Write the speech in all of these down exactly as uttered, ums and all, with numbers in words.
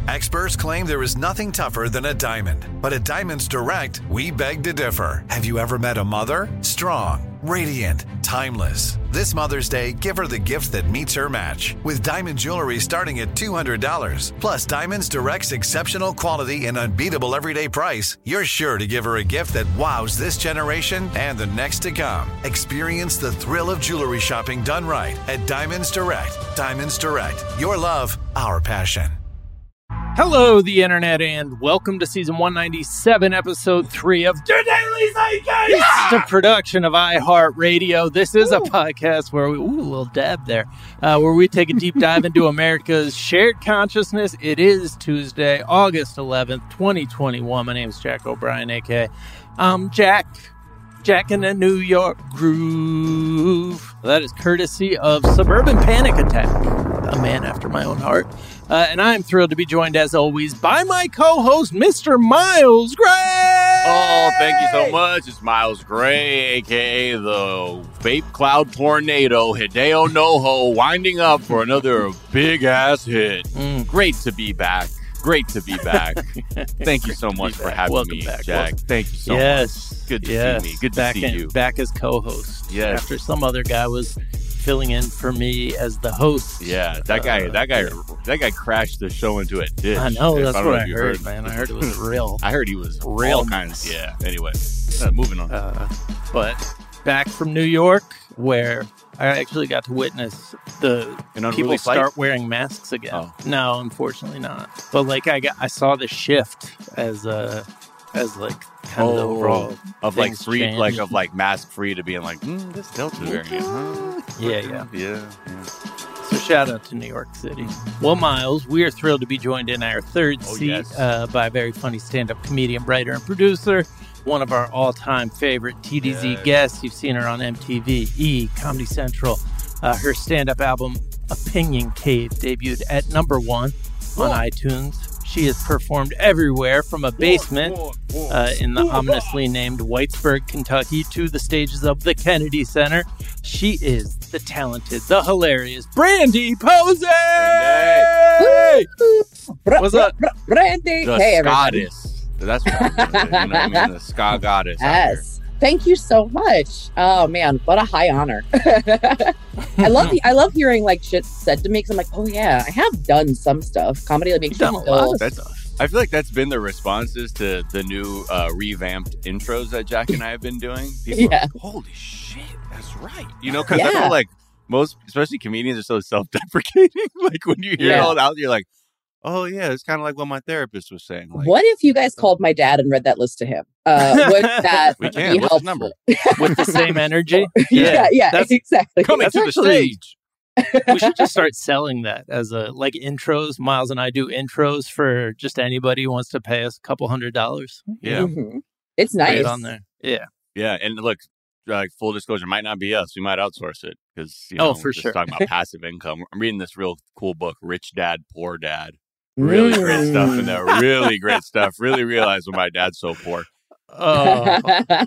Experts claim there is nothing tougher than a diamond. But at Diamonds Direct, we beg to differ. Have you ever met a mother? Strong, radiant, timeless. This Mother's Day, give her the gift that meets her match. With diamond jewelry starting at two hundred dollars. Plus Diamonds Direct's exceptional quality and unbeatable everyday price, you're sure to give her a gift that wows this generation and the next to come. Experience the thrill of jewelry shopping done right at Diamonds Direct. Diamonds Direct. Your love, our passion. Hello, the internet, and welcome to season one ninety-seven, episode three of The Daily Zeitgeist, yeah! The production of iHeartRadio. This is a podcast where we, ooh, a little dab there, uh, where we take a deep dive into America's shared consciousness. It is Tuesday, August eleventh, twenty twenty-one. My name is Jack O'Brien, a k a. Um, Jack. Jack in a New York groove. That is courtesy of Suburban Panic Attack, a man after my own heart. Uh, and I'm thrilled to be joined, as always, by my co-host, Mister Miles Gray! Oh, thank you so much. It's Miles Gray, a k a the Vape Cloud Tornado, Hideo Noho, winding up for another big-ass hit. Mm. Great to be back. Great to be back. Thank you so much for having Welcome me, back. Jack. Welcome. Thank you so yes. much. Good to yes. see me. Good to back see in, you. Back as co-host. Yes. After some other guy was filling in for me as the host. Yeah, that guy, uh, that guy, that guy crashed the show into a ditch. I know, that's I what know I heard, heard, man. I heard it was real. I heard he was real all kinds. Yeah. Anyway, uh, moving on. Uh, but back from New York, where I actually got to witness the people start fight? wearing masks again. Oh. No, unfortunately not. But like I got, I saw the shift as uh as like kind oh, of the overall of like free, changed. like of like mask free to being like mm, this Delta variant. Huh? Yeah, yeah, yeah, yeah. So shout out to New York City. Well, Miles, we are thrilled to be joined in our third oh, seat yes. uh, by a very funny stand-up comedian, writer, and producer. One of our all-time favorite T D Z yes. guests. You've seen her on M T V, E, Comedy Central. Uh, her stand-up album, Opinion Cave, debuted at number one on iTunes. She has performed everywhere from a basement uh, in the ominously named Whitesburg, Kentucky, to the stages of the Kennedy Center. She is the talented, the hilarious Brandy Posey! Brandy! What's up? Brandy! The hey, goddess. That's what I'm doing. You know what I mean? The ska goddess. Yes. Thank you so much. Oh man, what a high honor. I love I love hearing like shit said to me because I'm like, oh yeah, I have done some stuff. Comedy like, makes You've done me a feel lot of stuff. I feel like that's been the responses to the new uh, revamped intros that Jack and I have been doing. People yeah. are like, holy shit, that's right. You know, because yeah. I feel like most, especially comedians, are so self-deprecating. Like when you hear yeah. it all out, you're like, oh yeah, it's kind of like what my therapist was saying. Like, what if you guys called my dad and read that list to him? Uh, would that we can. be What's helpful? his number? With the same energy? yeah, yeah, That's exactly. Coming That's to actually, the stage. We should just start selling that as a like intros. Miles and I do intros for just anybody who wants to pay us a couple hundred dollars. Yeah, mm-hmm. It's Put nice it on there. Yeah, yeah, and look, like full disclosure, might not be us. We might outsource it because you know, oh, for just sure. talking about passive income. I'm reading this real cool book, Rich Dad Poor Dad. Really mm. great stuff in there. Really great stuff. Really realize why my dad's so poor. Oh.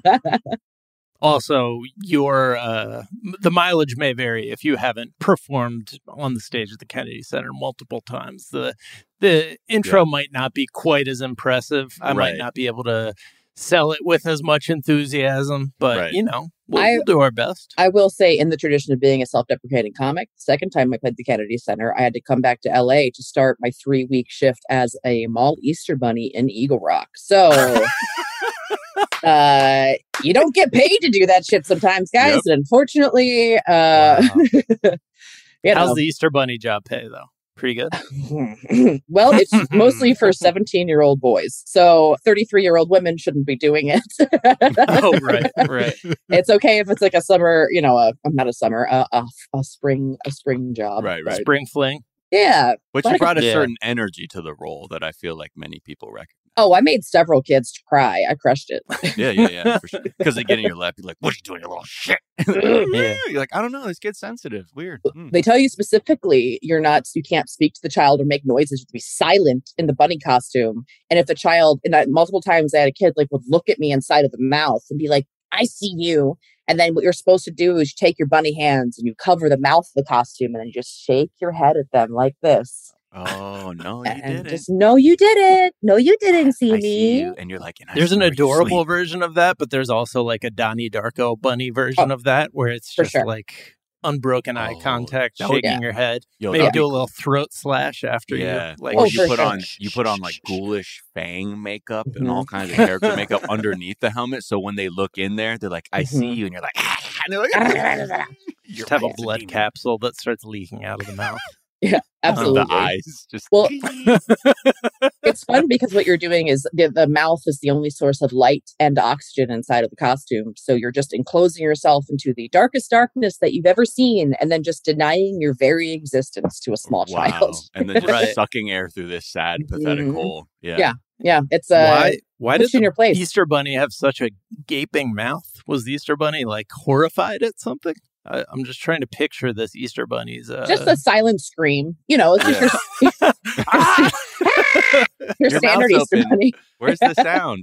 Also, your uh, the mileage may vary if you haven't performed on the stage at the Kennedy Center multiple times. The the intro yeah. might not be quite as impressive. I right. might not be able to sell it with as much enthusiasm, but right. you know, we'll, I, we'll do our best. I will say, in the tradition of being a self-deprecating comic, the second time I played the Kennedy Center, I had to come back to L A to start my three-week shift as a mall Easter bunny in Eagle Rock. So uh, you don't get paid to do that shit sometimes, guys. Yep. And unfortunately, uh, wow. you how's know. the Easter bunny job pay though? Pretty good. Well, it's mostly for seventeen-year-old boys. So thirty-three-year-old women shouldn't be doing it. Oh, right, right. It's okay if it's like a summer, you know, a, not a summer, a, a, a spring, a spring job. Right, right. Spring fling. Yeah. But you brought a yeah. certain energy to the role that I feel like many people recognize. Oh, I made several kids cry. I crushed it. Yeah, yeah, yeah. For sure. Because they get in your lap, you're like, what are you doing, you little shit? Yeah. You're like, I don't know. This kid's sensitive. Weird. Mm. They tell you specifically you're not, you can't speak to the child or make noises. You have to be silent in the bunny costume. And if the child, and I, multiple times I had a kid like would look at me inside of the mouth and be like, I see you. And then what you're supposed to do is you take your bunny hands and you cover the mouth of the costume and then you just shake your head at them like this. Oh, no, you and didn't. just, no, you didn't. No, you didn't see I me. see you, and you're like, and I There's an snore in your adorable sleep. version of that, but there's also like a Donnie Darko bunny version Oh, of that where it's for just sure. like unbroken eye Oh, contact, that would- shaking yeah. your head. Yo, Maybe that'd do be a little cool. throat slash after Yeah, you. Like, or Oh, you for put sure. on you put on like ghoulish fang makeup and Mhm. all kinds of character makeup underneath the helmet. So when they look in there, they're like, "I see Mhm. you," and you're like, ah, and they're like, just You're have a right, it's a blood demon. capsule that starts leaking out of the mouth. Yeah, Of absolutely. the eyes, just Well, it's fun because what you're doing is the, the mouth is the only source of light and oxygen inside of the costume. So you're just enclosing yourself into the darkest darkness that you've ever seen and then just denying your very existence to a small wow, child. and then just Right. sucking air through this sad, pathetic Mhm. hole. Yeah, Yeah. Yeah, it's uh, why why puts did you in the your place. Easter Bunny have such a gaping mouth? Was the Easter Bunny like horrified at something? I, I'm just trying to picture this Easter Bunny's. Uh... Just a silent scream. You know, it's just your, Ah! your Your standard mouth's Easter open. bunny. Where's the sound?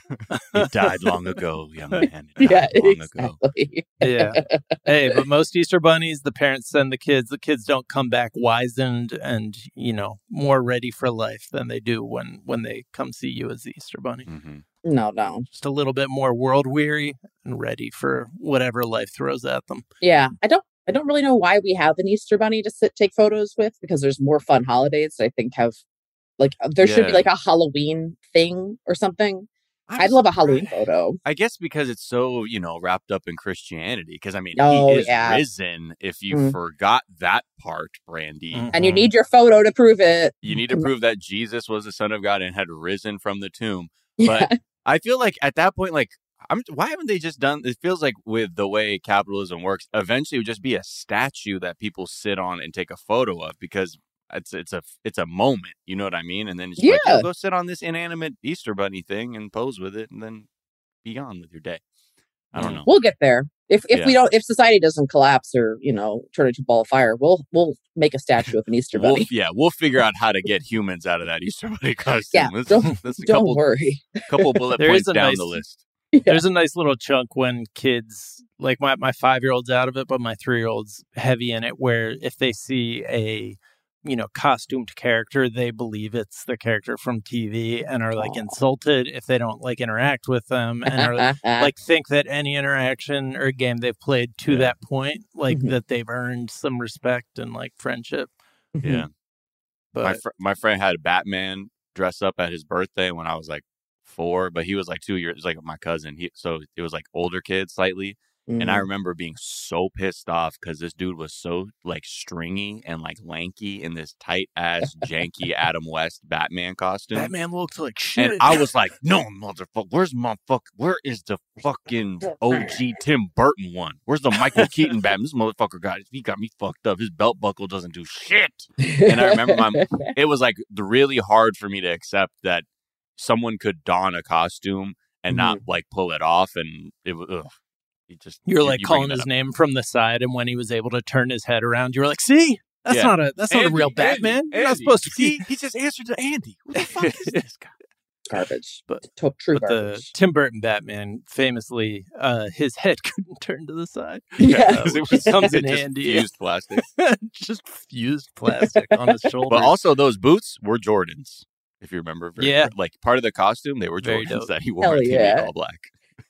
You died long ago, young man. You Yeah, died long ago. exactly. Yeah. Hey, but most Easter bunnies, the parents send the kids. The kids don't come back wizened and, you know, more ready for life than they do when when they come see you as the Easter bunny. Mm-hmm. No, no. Just a little bit more world weary and ready for whatever life throws at them. Yeah, I don't. I don't really know why we have an Easter bunny to sit take photos with because there's more fun holidays that I think have like there should be Yeah. like a Halloween thing or something. I'm I'd love a Halloween surprised. photo. I guess because it's so, you know, wrapped up in Christianity. Because, I mean, Oh, he is yeah. risen. If you Mm. forgot that part, Brandy, Mm. And you Mhm. need your photo to prove it. you need to prove that Jesus was the Son of God and had risen from the tomb. Yeah. But I feel like at that point, like, I'm, why haven't they just done, it feels like with the way capitalism works, eventually it would just be a statue that people sit on and take a photo of because it's it's a it's a moment, you know what I mean? And then it's like, Yeah. yeah, go sit on this inanimate Easter bunny thing and pose with it and then be on with your day. I don't Mm. know. We'll get there. If if Yeah. we don't, if society doesn't collapse or you know turn into a ball of fire, we'll we'll make a statue of an Easter We'll, bunny. yeah, we'll figure out how to get humans out of that Easter bunny costume. Yeah, That's, don't- that's a Don't couple, worry. couple bullet There is points a down nice- the list. There's a nice little chunk when kids, like my, my five-year-old's out of it, but my three-year-old's heavy in it, where if they see a, you know, costumed character, they believe it's the character from T V and are like Aw. insulted if they don't like interact with them and are like think that any interaction or game they've played to Yeah. that point, like Mhm. that they've earned some respect and like friendship. Yeah. But my fr- my friend had Batman dress up at his birthday when I was like four, but he was like two years like my cousin. He so it was like older kid slightly, and I Mm. remember being so pissed off because this dude was so like stringy and like lanky in this tight ass janky Adam West Batman costume. Batman looks like shit. And I was like, no, motherfucker, where's my fuck? Where is the fucking O G Tim Burton one? Where's the Michael Keaton Batman? This motherfucker got, he got me fucked up. His belt buckle doesn't do shit. And I remember my, it was like the really hard for me to accept that someone could don a costume and not like pull it off. And it was, ugh. It just, You're you- like you bring calling that his up. name from the side, and when he was able to turn his head around, you were like, "See, that's Yeah. not a that's not a Andy, real Andy, Batman. You're not Andy. supposed to See, be." he just answered to Andy. Who the fuck is this guy? Garbage. But- To- true But the garbage. Tim Burton Batman, famously, uh, his head couldn't turn to the side. Yeah. Uh, Because which comes in just handy. fused plastic. Just fused plastic on his shoulder. But also, those boots were Jordans, if you remember. Very, Yeah. Like part of the costume, they were Very Jordans dope. that he wore Hell on T V yeah. all black.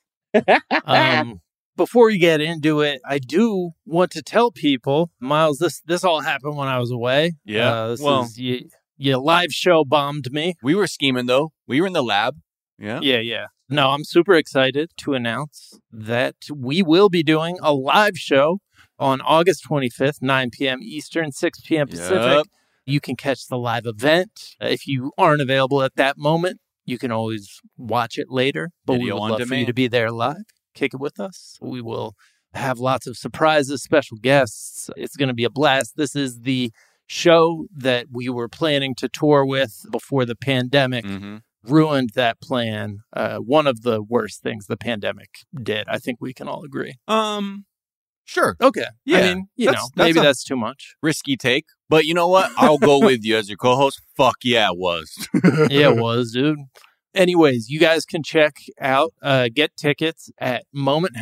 um, before we get into it, I do want to tell people, Miles, this this all happened when I was away. Yeah, Uh, this well- is, you, you live show bombed me. We were scheming though. We were in the lab. Yeah. Yeah, yeah. No, I'm super excited to announce that we will be doing a live show on August twenty-fifth, nine p.m. Eastern, six p.m. Pacific. Yep. You can catch the live event. Uh, If you aren't available at that moment, you can always watch it later. But Video we would on love for you demand. to be there live. Kick it with us. We will have lots of surprises, special guests. It's going to be a blast. This is the show that we were planning to tour with before the pandemic Mm-hmm. ruined that plan. Uh, one of the worst things the pandemic did. I think we can all agree. Um, sure. Okay. Yeah, I mean, you that's- know, that's maybe a- that's too much. Risky take, but you know what? I'll go with you as your co-host. Fuck yeah, it was. Yeah, it was, dude. Anyways, you guys can check out, uh, get tickets at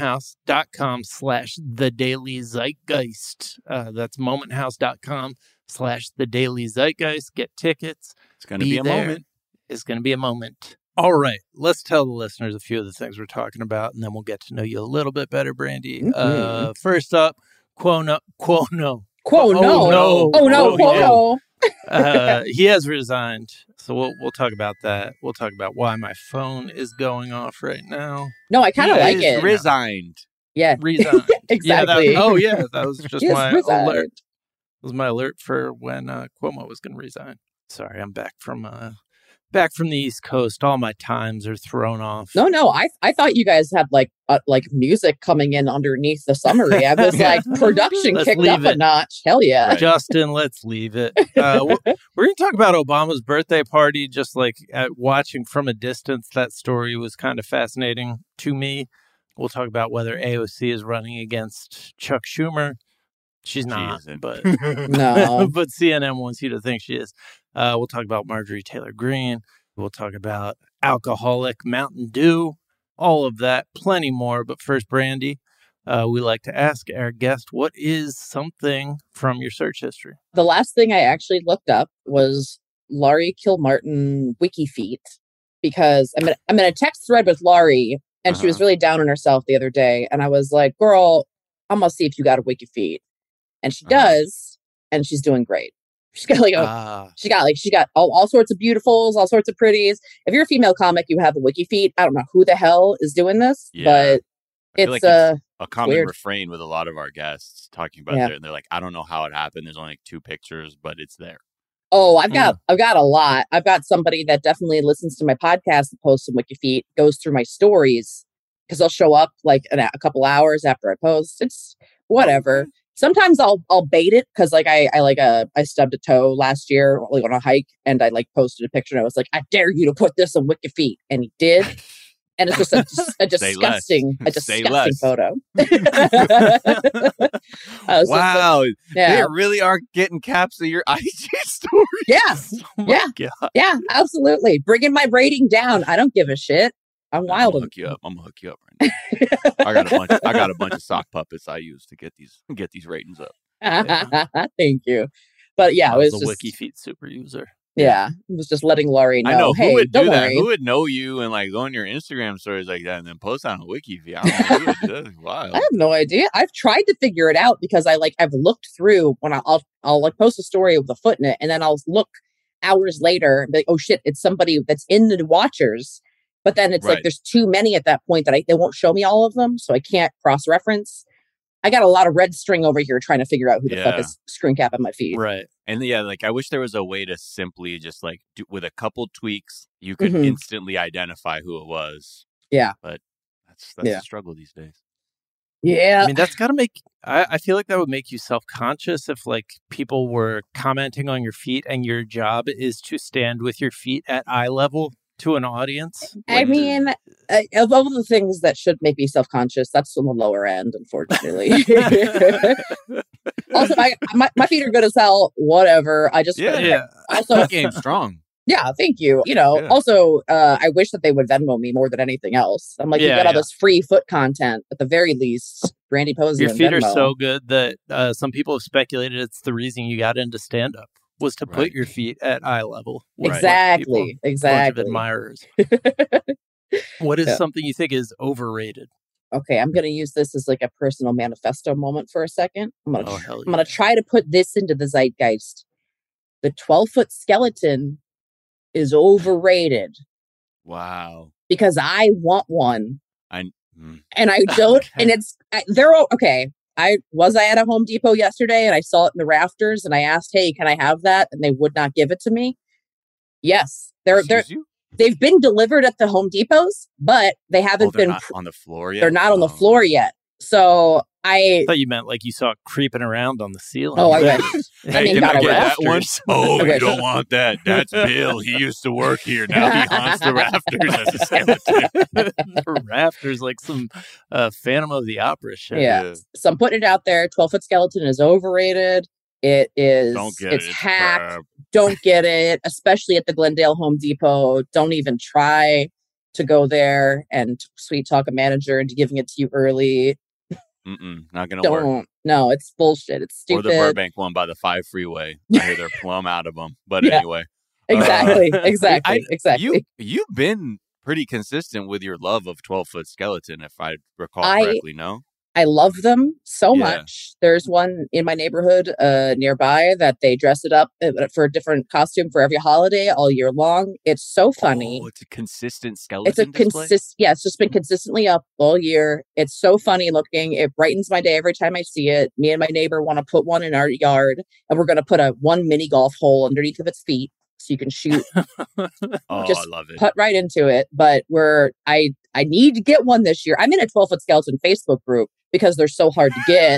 momenthouse.com slash the daily zeitgeist. Uh, that's momenthouse.com slash the Daily Zeitgeist. Get tickets. It's going to be, be a there. moment. It's going to be a moment. All right. Let's tell the listeners a few of the things we're talking about, and then we'll get to know you a little bit better, Brandy. Mm-hmm. Uh, first up, Cuomo. Cuomo. Cuomo. Oh, no. Oh, no. Cuomo. uh, he has resigned. So we'll we'll talk about that. We'll talk about why my phone is going off right now. No, I kind of like it. Resigned. Yeah. Resigned. Exactly. Yeah, that, oh, yeah. That was just my resigned. alert. That was my alert for when uh, Cuomo was going to resign. Sorry, I'm back from uh, back from the East Coast. All my times are thrown off. No, no. I I thought you guys had like uh, like music coming in underneath the summary. I was like, production Let's kicked up it. a notch. Hell yeah. Right. Justin, let's leave it. Uh, we're we're going to talk about Obama's birthday party. Just like at watching from a distance, that story was kind of fascinating to me. We'll talk about whether A O C is running against Chuck Schumer. She's not, she but no. but C N N wants you to think she is. Uh, we'll talk about Marjorie Taylor Greene. We'll talk about alcoholic Mountain Dew, all of that, plenty more. But first, Brandy, uh, we like to ask our guest, what is something from your search history? The last thing I actually looked up was Laurie Kilmartin wiki feet, because I'm in, I'm in a text thread with Laurie, and uh-huh. she was really down on herself the other day. And I was like, girl, I'm going to see if you got a wiki feet. And she uh-huh. does, and she's doing great. She's got like a, uh, she got like she got all, all sorts of beautifuls, all sorts of pretties. If you're a female comic, you have a wiki feed. I don't know who the hell is doing this, yeah. but it's, like uh, it's a common weird. refrain with a lot of our guests talking about yeah. it. And they're like, I don't know how it happened. There's only like two pictures, but it's there. Oh, I've got mm. I've got a lot. I've got somebody that definitely listens to my podcast and posts some wiki feed, goes through my stories because they'll show up like an, a couple hours after I post. It's whatever. Oh. Sometimes I'll I'll bait it because like I I like a I stubbed a toe last year like on a hike, and I like posted a picture and I was like, I dare you to put this on Wiki Feet, and he did, and it's just a, a disgusting a disgusting photo. Wow, like, yeah. They really are getting caps of your I G stories. Yeah, oh yeah, God. yeah, absolutely. Bringing my rating down. I don't give a shit. I'm wild. I'm gonna hook you up. I'm gonna hook you up right now. I got a bunch. Of, I got a bunch of sock puppets I use to get these get these ratings up. Yeah. Thank you. But yeah, I it was, was just, a Wiki Feet super user. Yeah, it was just letting Laurie know. I know hey, who would don't do that. worry. Who would know you and like go on your Instagram stories like that and then post on a Wiki Feed? I don't know who would do that. That's wild. I have no idea. I've tried to figure it out because I like I've looked through when I'll I'll, I'll like post a story with a foot in it, and then I'll look hours later and be like, oh shit, it's somebody that's in the watchers. But then it's right. like there's too many at that point that I, they won't show me all of them, so I can't cross-reference. I got a lot of red string over here trying to figure out who the yeah. fuck is screen cap on my feed. Right. And yeah, like I wish there was a way to simply just like do, with a couple tweaks, you could mm-hmm. instantly identify who it was. Yeah. But that's that's yeah. a struggle these days. Yeah. I mean, that's got to make, I, I feel like that would make you self-conscious if like people were commenting on your feet and your job is to stand with your feet at eye level to an audience. I mean, uh, of all the things that should make me self-conscious, that's on the lower end, unfortunately. Also, I, my, my feet are good as hell. Whatever. I just yeah, yeah. Also, game strong. Yeah, thank you. You know, yeah. also, uh, I wish that they would Venmo me more than anything else. I'm like, yeah, you got all yeah. this free foot content. At the very least, Brandy Posey. Your feet Venmo. are so good that uh, some people have speculated it's the reason you got into stand-up. Was to put right. your feet at eye level. Exactly. People, exactly. Bunch of admirers. What is yeah. something you think is overrated? Okay, I'm going to use this as like a personal manifesto moment for a second. I'm going oh, to yeah. I'm going to try to put this into the zeitgeist. The twelve-foot skeleton is overrated. Wow. Because I want one. I mm. and I don't. okay. And it's they're okay. I was I at a Home Depot yesterday and I saw it in the rafters and I asked, hey, can I have that? And they would not give it to me. Yes, they're they're you? They've been delivered at the Home Depots, but they haven't oh, they're been not on the floor yet. They're not oh. on the floor yet. So I, I thought you meant like you saw it creeping around on the ceiling. Oh, I wish. Hey, I mean, can I get that rafters. one? Oh, you don't want that. That's Bill. He used to work here. Now he haunts the rafters as a skeleton. The rafters like some uh, Phantom of the Opera shit. Yeah. yeah. So I'm putting it out there. twelve-foot skeleton is overrated. It is. Don't get it's it. hacked. Crap. Don't get it, especially at the Glendale Home Depot. Don't even try to go there and sweet talk a manager into giving it to you early. Mm-mm, not gonna don't, work. No, it's bullshit. It's stupid. Or the Burbank one by the five freeway. I hear they're plumb out of them. But Yeah. anyway. Exactly. Uh, exactly. I- exactly. You, you've been pretty consistent with your love of twelve-foot skeleton, if I recall I- correctly, no? I love them so Yeah. much. There's one in my neighborhood uh, nearby that they dress it up uh, for a different costume for every holiday all year long. It's so funny. Oh, it's a consistent skeleton It's a display? consist. Yeah, it's just been consistently up all year. It's so funny looking. It brightens my day every time I see it. Me and my neighbor want to put one in our yard, and we're going to put a one mini golf hole underneath of its feet so you can shoot Oh, just I love it. put right into it. But we're I I need to get one this year. I'm in a twelve foot skeleton Facebook group because they're so hard to get.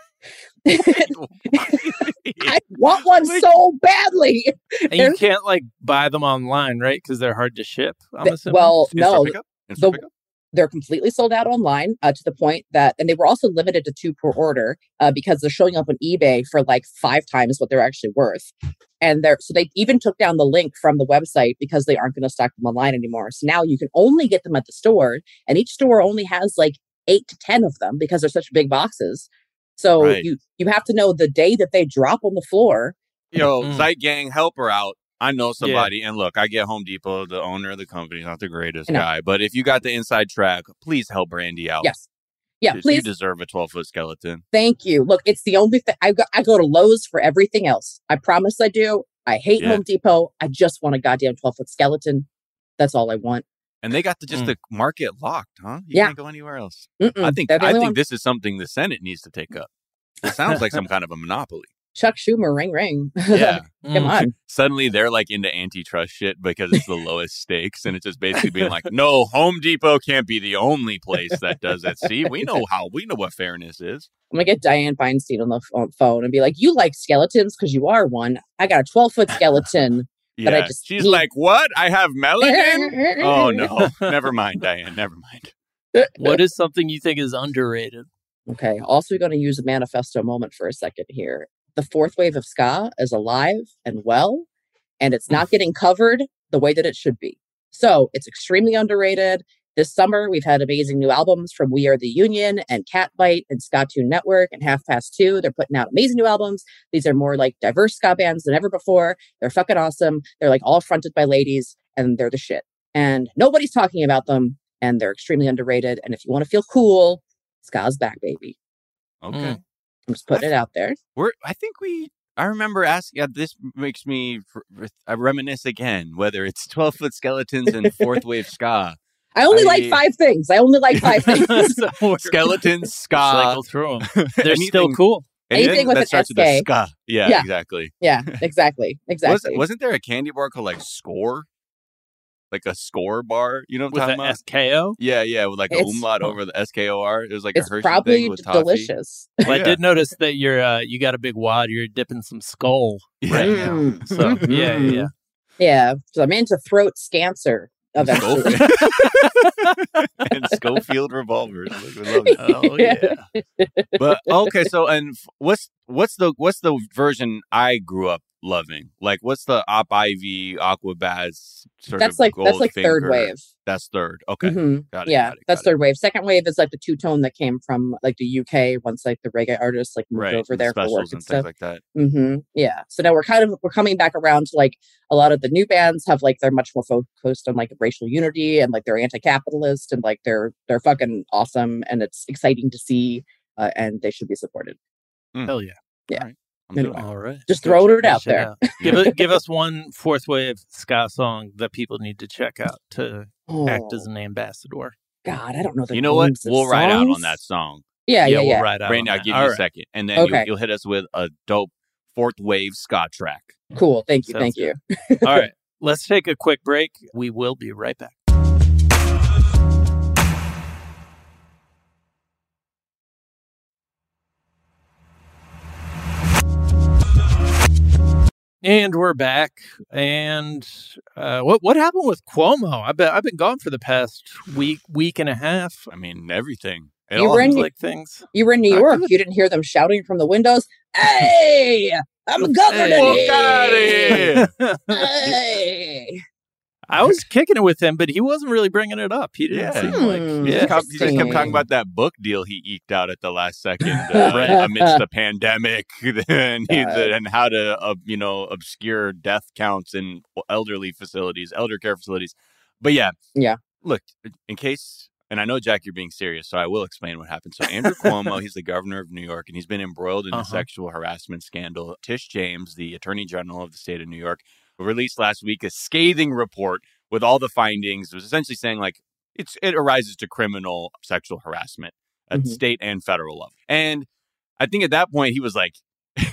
I want one Like- so badly. And you can't like buy them online, right? Because they're hard to ship. I'm Th- assuming. well, In-store no, pickup? In-store the- pickup? they're completely sold out online uh, to the point that, and they were also limited to two per order uh, because they're showing up on eBay for like five times what they're actually worth. And they're, so they even took down the link from the website because they aren't going to stock them online anymore. So now you can only get them at the store, and each store only has like eight to ten of them because they're such big boxes. So Right. you, you have to know the day that they drop on the floor. Yo, Mm. Zeit Gang, help her out. I know somebody, and look, I get Home Depot, the owner of the company, is not the greatest I know. guy, but if you got the inside track, please help Brandy out. Yes. Yeah, You- You please. deserve a twelve-foot skeleton. Thank you. Look, it's the only thing I go, I go to Lowe's for everything else. I promise I do. I hate Yeah. Home Depot. I just want a goddamn twelve foot skeleton. That's all I want. And they got the, just Mm. the market locked, huh? You Yeah. can't go anywhere else. Mm-mm. I think They're the I only think one. this is something the Senate needs to take up. It sounds like some kind of a monopoly. Chuck Schumer, ring ring. Yeah. Come Mm. on. Suddenly they're like into antitrust shit because it's the lowest stakes, and it's just basically being like, no, Home Depot can't be the only place that does that. See, we know how we know what fairness is. I'm gonna get Diane Feinstein on the ph- phone and be like, "You like skeletons because you are one. I got a twelve foot skeleton." But I Yeah. just She's need- like, what? I have melanin? Oh no. Never mind, Diane. Never mind. What is something you think is underrated? Okay. Also, going to use a manifesto moment for a second here. The fourth wave of ska is alive and well, and it's not getting covered the way that it should be. So it's extremely underrated. This summer, we've had amazing new albums from We Are the Union and Catbite and Ska Tune Network and Half Past Two. They're putting out amazing new albums. These are more like diverse ska bands than ever before. They're fucking awesome. They're like all fronted by ladies, and they're the shit. And nobody's talking about them, and they're extremely underrated. And if you want to feel cool, ska's back, baby. Okay. Mm. I'm just putting it out there. We're I think we I remember asking yeah, this makes me r- I reminisce again, whether it's twelve foot skeletons and fourth wave ska. I only I- like five things. I only like five things. So we're- Skeletons, ska. cycle through them. They're still anything- cool. anything Anything with that an starts with a S K. ska. Yeah, Yeah. exactly. Yeah, exactly. Exactly. Was, wasn't there a candy bar called like Score? Like a Score bar? You know what With I'm the talking about? S K O. Yeah, yeah, with like a It's- umlaut over the S K O R. It was like it's a Hershey probably thing with toffee. delicious. Well, I Yeah. did notice that you're uh, you got a big wad. You're dipping some skull right Yeah. now. Mm. So yeah, yeah, yeah. Yeah. So I'm into throat scancer eventually. Schofield. And Schofield revolvers. Look, we love it. Oh yeah. But okay, so and f- what's what's the what's the version I grew up loving? Like, what's the Op Ivy Aquabaz sort That's of like that's like third Goldfinger? wave. That's third. Okay, Mhm. got it. Yeah, got it, that's got it. third wave. Second wave is like the two tone that came from like the U K once like the reggae artists like moved Right, over and there for specials work and and stuff. things like that. hmm Yeah. So now we're kind of we're coming back around to like a lot of the new bands have like they're much more focused on like racial unity and like they're anti-capitalist and like they're they're fucking awesome and it's exciting to see uh, and they should be supported. Hell yeah. I'm Anyway. doing it. All right. Just throwing it out Check there. out. Give it, give us one fourth wave ska song that people need to check out to Oh, act as an ambassador. God, I don't know the You know what? names of We'll ride out on songs. that song. Yeah, yeah, we'll yeah. ride out. Brandon, on I'll that. give All you a right. second, and then Okay. you'll, you'll hit us with a dope fourth wave ska track. Cool. Thank you. Sounds Thank you. All right. Let's take a quick break. We will be right back. And we're back. And uh, what what happened with Cuomo? I've been I've been gone for the past week week and a half. I mean, everything. It You all were in- Seems like things. You were in New Not York. good. You didn't hear them shouting from the windows. Hey, I'm governor. Hey. Fuck outta here. Hey. I was kicking it with him, but he wasn't really bringing it up. He didn't Yeah. seem Hmm. like... He Yeah. just, kept, he just kept Interesting. talking about that book deal he eked out at the last second uh, amidst the pandemic and, he, God. the, and how to, uh, you know, obscure death counts in elderly facilities, elder care facilities. But yeah. Yeah. Look, in case, and I know, Jack, you're being serious, so I will explain what happened. So Andrew Cuomo, he's the governor of New York, and he's been embroiled in Uh-huh. a sexual harassment scandal. Tish James, the attorney general of the state of New York, released last week a scathing report with all the findings. It was essentially saying, like, it's it arises to criminal sexual harassment at Mhm. state and federal level. And I think at that point he was like,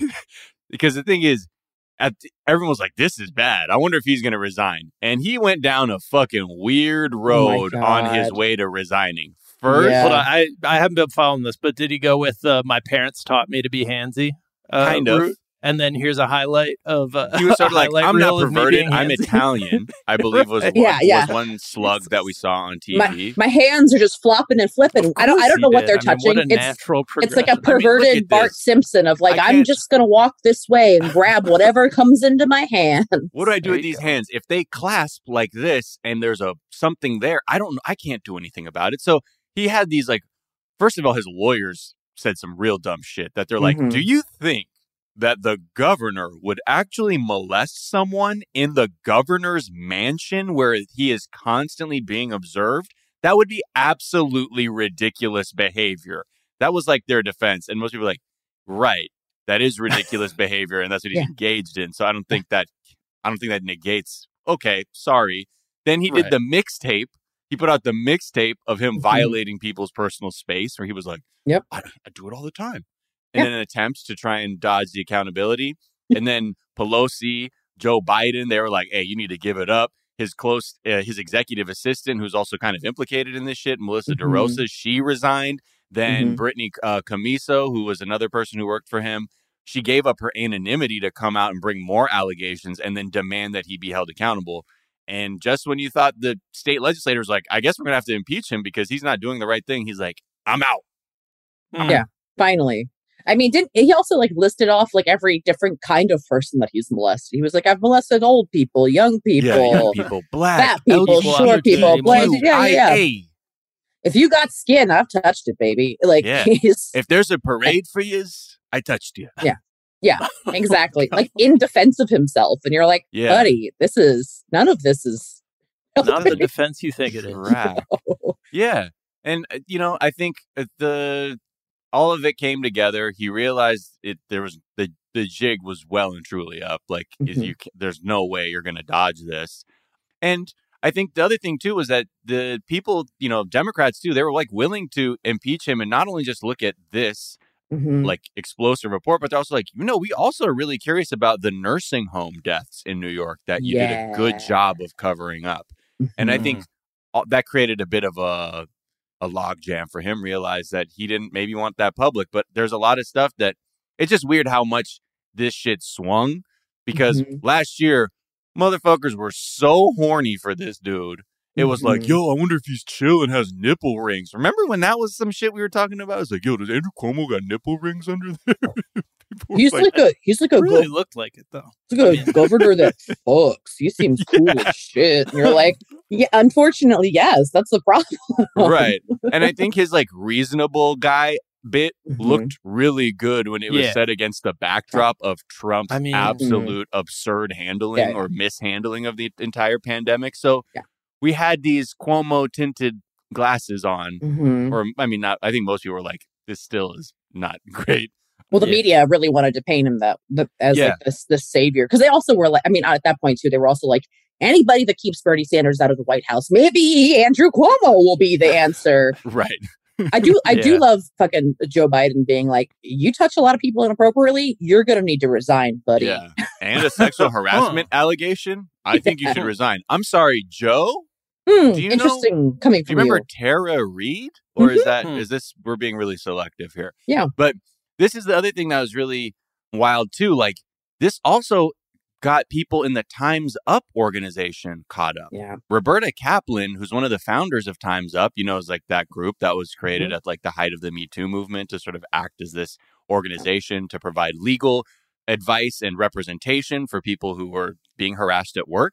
because the thing is, at the, everyone was like, this is bad. I wonder if he's going to resign. And he went down a fucking weird road on his God. way to resigning. First, Yeah. Hold on, I, I haven't been following this, but did he go with uh, my parents taught me to be handsy? Uh, Kind of. route? And then here's a highlight of uh, he was sort of a like, highlight I'm reel not of me perverted. being I'm handsy. Italian, I believe was, Right. one, Yeah, yeah. was one slug that we saw on T V. My, my hands are just flopping and flipping. I don't I Of don't know course what he they're did. I mean, touching. what a it's natural it's like a progression. I mean, look perverted at Bart this. Simpson of like, I I'm can't- just gonna walk this way and grab whatever comes into my hand. What do I do There with you these go. hands? If they clasp like this and there's a something there, I don't I can't do anything about it. So he had these, like, first of all, his lawyers said some real dumb shit that they're like, Mhm. do you think that the governor would actually molest someone in the governor's mansion where he is constantly being observed? That would be absolutely ridiculous behavior. That was like their defense. And most people are like, right, that is ridiculous behavior. And that's what he's Yeah. engaged in. So I don't think that, I don't think that negates, okay, sorry. Then he did Right. the mixtape. He put out the mixtape of him Mhm. violating people's personal space where he was like, Yep. I, I do it all the time. In Yeah. an attempt to try and dodge the accountability. And then Pelosi, Joe Biden, they were like, hey, you need to give it up. His close, uh, his executive assistant, who's also kind of implicated in this shit, Melissa Mhm. DeRosa, she resigned. Then Mhm. Brittany uh, Camiso, who was another person who worked for him, she gave up her anonymity to come out and bring more allegations and then demand that he be held accountable. And just when you thought the state legislators like, I guess we're going to have to impeach him because he's not doing the right thing, he's like, I'm out. Mm. Yeah. Finally. I mean, didn't he also like listed off like every different kind of person that he's molested? He was like, I've molested old people, young people, Yeah, young people, black, fat people, L G B T Q, short people, black, yeah, yeah, yeah. I A. If you got skin, I've touched it, baby. Like Yeah. he's If there's a parade for yous, I touched you. yeah, exactly. Like in defense of himself. And you're like, Yeah. buddy, this is none of this is Not the defense you think it is. Right. Yeah. And, uh, you know, I think uh, the all of it came together. He realized it. There was the, the jig was well and truly up. Like, is Mhm. you, ca- there's no way you're going to dodge this. And I think the other thing, too, was that the people, you know, Democrats, too, they were like willing to impeach him and not only just look at this Mhm. like explosive report, but they're also like, you know, we also are really curious about the nursing home deaths in New York that you did a good Yeah. job of covering up. And I think all, that created a bit of a a logjam for him. Realized that he didn't maybe want that public, but there's a lot of stuff that it's just weird how much this shit swung because Mhm. last year motherfuckers were so horny for this dude. It was like, Mhm. yo, I wonder if he's chill and has nipple rings. Remember when that was some shit we were talking about? It's like, yo, does Andrew Cuomo got nipple rings under there? People were He's like a he's like a It really go- looked like it, though. he's like a governor that fucks. He seems cool as shit. And you're like, yeah, unfortunately, yes, that's the problem. right. And I think his like reasonable guy bit Mhm. looked really good when it was Yeah. set against the backdrop of Trump's I mean- absolute absurd handling Yeah, yeah. or mishandling of the entire pandemic. So Yeah. we had these Cuomo tinted glasses on, Mhm. or I mean, not. I think most people were like, "This still is not great." Well, the Yeah. media really wanted to paint him that, that as Yeah. like this this savior because they also were like, I mean, at that point too, they were also like, anybody that keeps Bernie Sanders out of the White House, maybe Andrew Cuomo will be the answer. Right. I do, I Yeah. do love fucking Joe Biden being like, you touch a lot of people inappropriately, you're gonna need to resign, buddy. Yeah. And a sexual harassment allegation. I think you should resign. I'm sorry, Joe. Hmm, Do you know- interesting coming Do you from remember you. Tara Reid? Or is that Mhm. is this we're being really selective here? Yeah. But this is the other thing that was really wild too. Like this also got people in the Time's Up organization caught up. Yeah. Roberta Kaplan, who's one of the founders of Time's Up, you know, is like that group that was created Mm-hmm. at like the height of the Me Too movement to sort of act as this organization to provide legal advice and representation for people who were being harassed at work.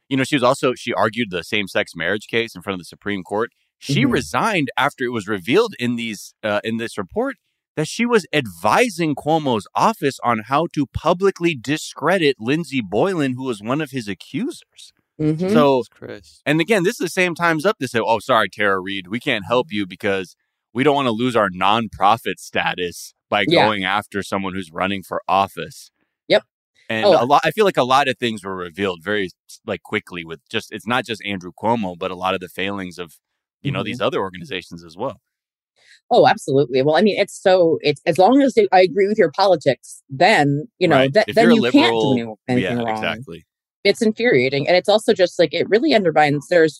You know, she was also, she argued the same-sex marriage case in front of the Supreme Court. She Mhm. resigned after it was revealed in these uh, in this report that she was advising Cuomo's office on how to publicly discredit Lindsey Boylan, who was one of his accusers. Mhm. So, Jesus Christ. and again, this is the same Time's Up to say, oh, sorry, Tara Reid, we can't help you because we don't want to lose our nonprofit status by Yeah. going after someone who's running for office. Yep. And Oh. a lot, I feel like a lot of things were revealed very like quickly with just, it's not just Andrew Cuomo, but a lot of the failings of, you know, Mhm. these other organizations as well. Oh, absolutely. Well, I mean, it's so it's as long as I agree with your politics, then you know Right. that If then you're a you can't do liberal- any, anything yeah, wrong. exactly. It's infuriating, and it's also just like it really undermines. There's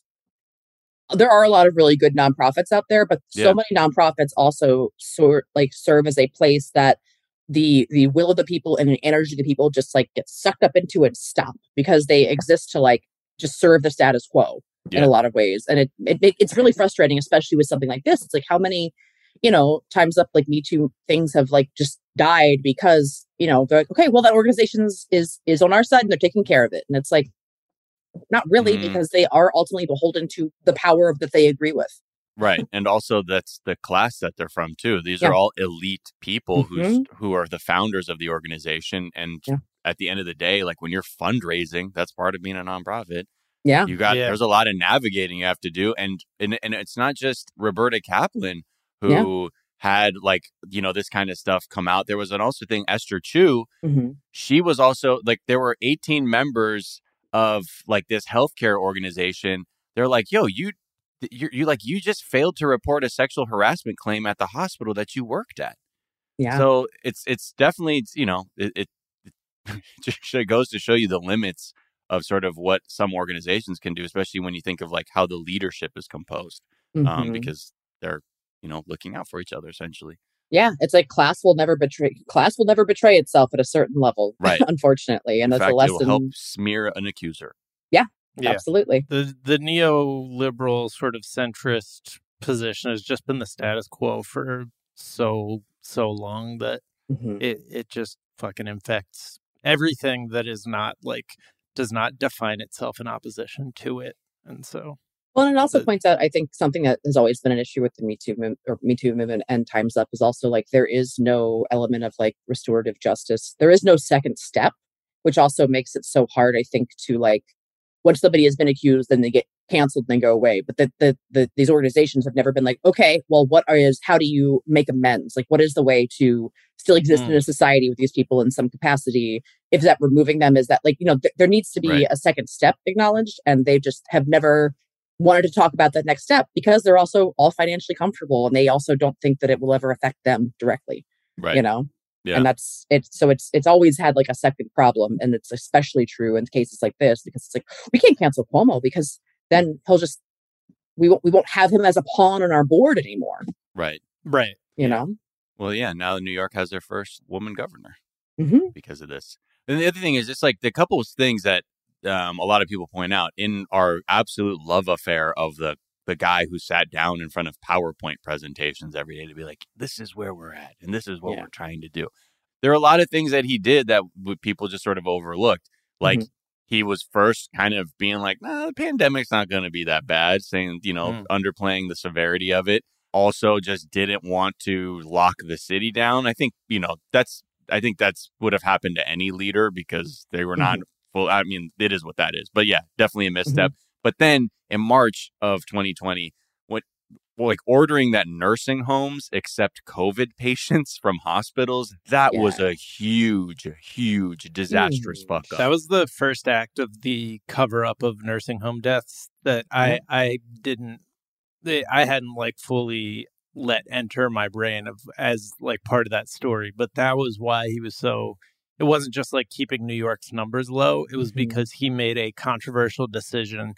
there are a lot of really good nonprofits out there, but so Yeah. many nonprofits also sort like serve as a place that the the will of the people and the energy of the people just like get sucked up into and stop because they exist to like just serve the status quo in Yeah. a lot of ways, and it, it it- it's really frustrating, especially with something like this. It's like how many you know Times Up like Me Too things have like just died because you know they're like, okay, well that organization is is on our side and they're taking care of it, and it's like not really Mhm. because they are ultimately beholden to the power of that they agree with. Right. And also that's the class that they're from too. These Yeah. are all elite people who's Mhm. who are the founders of the organization. And Yeah. at the end of the day, like when you're fundraising, that's part of being a nonprofit. Yeah. You got Yeah. there's a lot of navigating you have to do. And and, and it's not just Roberta Kaplan who had like, you know, this kind of stuff come out. There was an also thing, Esther Chu, hmm she was also like there were eighteen members of like this healthcare organization. They're like, yo, you you you like you just failed to report a sexual harassment claim at the hospital that you worked at. Yeah. So it's it's definitely, you know, it, it, it just goes to show you the limits of sort of what some organizations can do, especially when you think of like how the leadership is composed, um, Mhm. because they're, you know, looking out for each other essentially. Yeah, it's like class will never betray class will never betray itself at a certain level, Right. unfortunately, and In that's fact, a it will help lesson. smear an accuser. Yeah. Absolutely. The the neoliberal sort of centrist position has just been the status quo for so so long that Mhm. it it just fucking infects everything that is not like does not define itself in opposition to it. And so Well, and it also the- points out, I think, something that has always been an issue with the Me Too mov- or Me Too movement and Times Up is also like there is no element of like restorative justice. There is no second step, which also makes it so hard, I think, to like once somebody has been accused, then they get canceled and then go away. But the, the the these organizations have never been like, okay, well, what is how do you make amends? Like, what is the way to still exist in Mm. a society with these people in some capacity? If that removing them is that like you know th- there needs to be Right. a second step acknowledged, and they just have never wanted to talk about that next step because they're also all financially comfortable and they also don't think that it will ever affect them directly. Right. You know. Yeah. And that's it. So it's it's always had like a second problem, and it's especially true in cases like this because it's like we can't cancel Cuomo because then he'll just we won't we won't have him as a pawn on our board anymore. Right. right. You Yeah. know. Well, yeah. Now New York has their first woman governor hmm because of this. And the other thing is, it's like the couple of things that um, a lot of people point out in our absolute love affair of the the guy who sat down in front of PowerPoint presentations every day to be like, this is where we're at and this is what Yeah. we're trying to do. There are a lot of things that he did that w- people just sort of overlooked. Like Mhm. he was first kind of being like, nah, the pandemic's not going to be that bad, saying, you know, Mm. underplaying the severity of it. Also just didn't want to lock the city down. I think, you know, that's, I think that's would have happened to any leader because they were not full. I mean, it is what that is. But yeah, definitely a misstep. But then in March of twenty twenty, what well, like ordering that nursing homes accept COVID patients from hospitals, that was a huge, huge, disastrous Huge. fuck up. That was the first act of the cover up of nursing home deaths that I I didn't they, I hadn't like fully let enter my brain of as like part of that story, but that was why he was so it wasn't just like keeping New York's numbers low, it was Mhm. because he made a controversial decision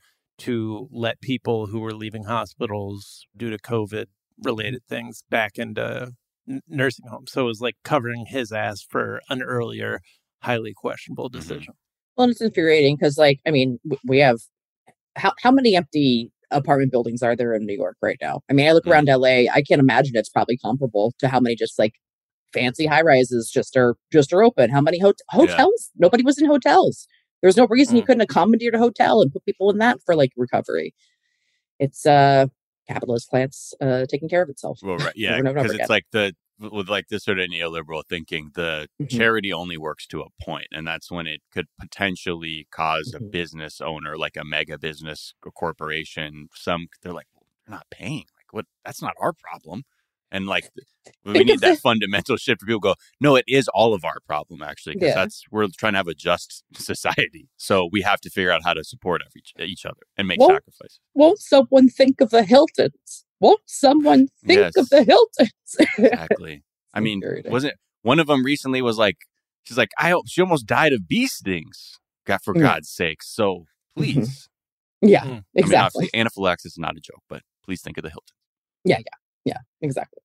to let people who were leaving hospitals due to COVID related things back into n- nursing homes. So it was like covering his ass for an earlier highly questionable decision. Well, and it's infuriating because, like, I mean, w- we have how how many empty apartment buildings are there in New York right now? I mean, I look Mhm. around L A. I can't imagine it's probably comparable to how many just like fancy high rises just are just are open. How many hot- hotels? Nobody was in hotels. There was no reason Mm. you couldn't have commandeered a hotel and put people in that for like recovery. It's uh capitalist plants uh taking care of itself. Well, right, yeah, Over and over and because over it's again. like the with like this sort of neoliberal thinking, the Mhm. charity only works to a point, and that's when it could potentially cause a Mhm. business owner, like a mega business or corporation, some they're like, well, they're not paying. Like, what? That's not our problem. And like, we Think need of that the- fundamental shift where people go, no, it is all of our problem actually, because Yeah. that's we're trying to have a just society, so we have to figure out how to support each each other and make Well, sacrifices. Won't someone think of the Hiltons? Won't someone think Yes. of the Hiltons? Exactly. I mean, infuriating. wasn't one of them recently was like, she's like, I hope she almost died of bee stings. God, for Yeah. God's sake. So please. Yeah, Mm. I mean, exactly. obviously, anaphylaxis is not a joke, but please think of the Hilton. yeah, exactly.